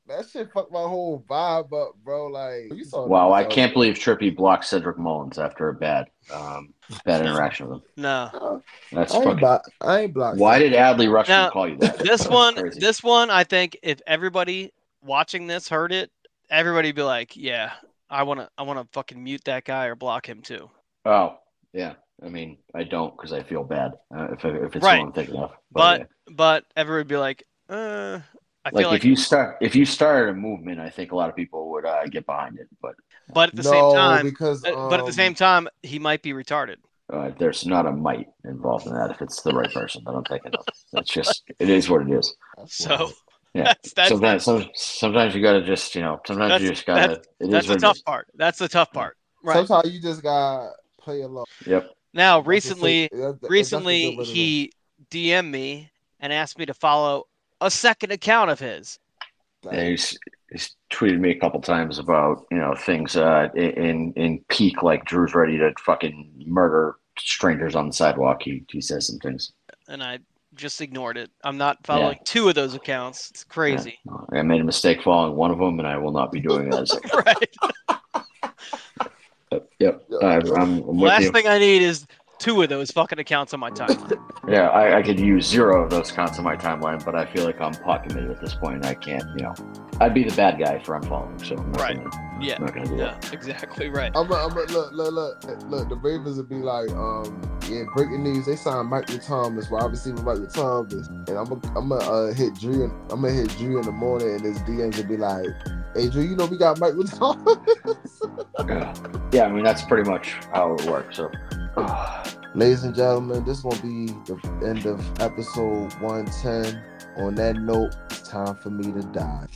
that shit fucked my whole vibe up, bro. Like, you saw. Wow, I can't believe Trippy blocked Cedric Mullins after a bad interaction with him. No, that's I fucking. I ain't blocked. Why did Adley Rushman call you that? This one, I think if everybody watching this heard it, everybody'd be like, "Yeah, I wanna fucking mute that guy or block him too." Oh, yeah. I mean, I don't because I feel bad if it's right. what I'm thinking of. But everybody would be like, I feel like if you started a movement, I think a lot of people would get behind it. But at the same time, he might be retarded. There's not a might involved in that if it's the right person that I'm thinking of. It's just it is what it is. So yeah, sometimes you gotta just sometimes you just gotta. That's the tough part. That's the tough part. Right. Sometimes you just gotta play along. Yep. Now recently he DM'd me and asked me to follow a second account of his. Yeah, he's tweeted me a couple times about things in peak, like Drew's ready to fucking murder strangers on the sidewalk. He says some things, and I just ignored it. I'm not following two of those accounts. It's crazy. Yeah. I made a mistake following one of them, and I will not be doing that. Right. Yep. I'm Last thing I need is 2 of those fucking accounts on my timeline. Yeah, I could use 0 of those accounts on my timeline, but I feel like I'm pot committed at this point, and I can't, I'd be the bad guy for unfollowing, so I'm not gonna do that. Exactly right. Look, the Ravens would be like, breaking news, they signed Michael Thomas, wide receiver Michael Thomas, and I'm gonna hit Drew in the morning, and his DMs would be like, hey Drew, we got Michael Thomas. Yeah, I mean that's pretty much how it works. So, ladies and gentlemen, this will be the end of episode 110. On that note, it's time for me to die.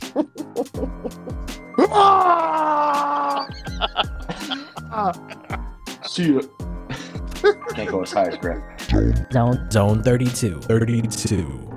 See ya. Can't go as high as Greg. Zone 32.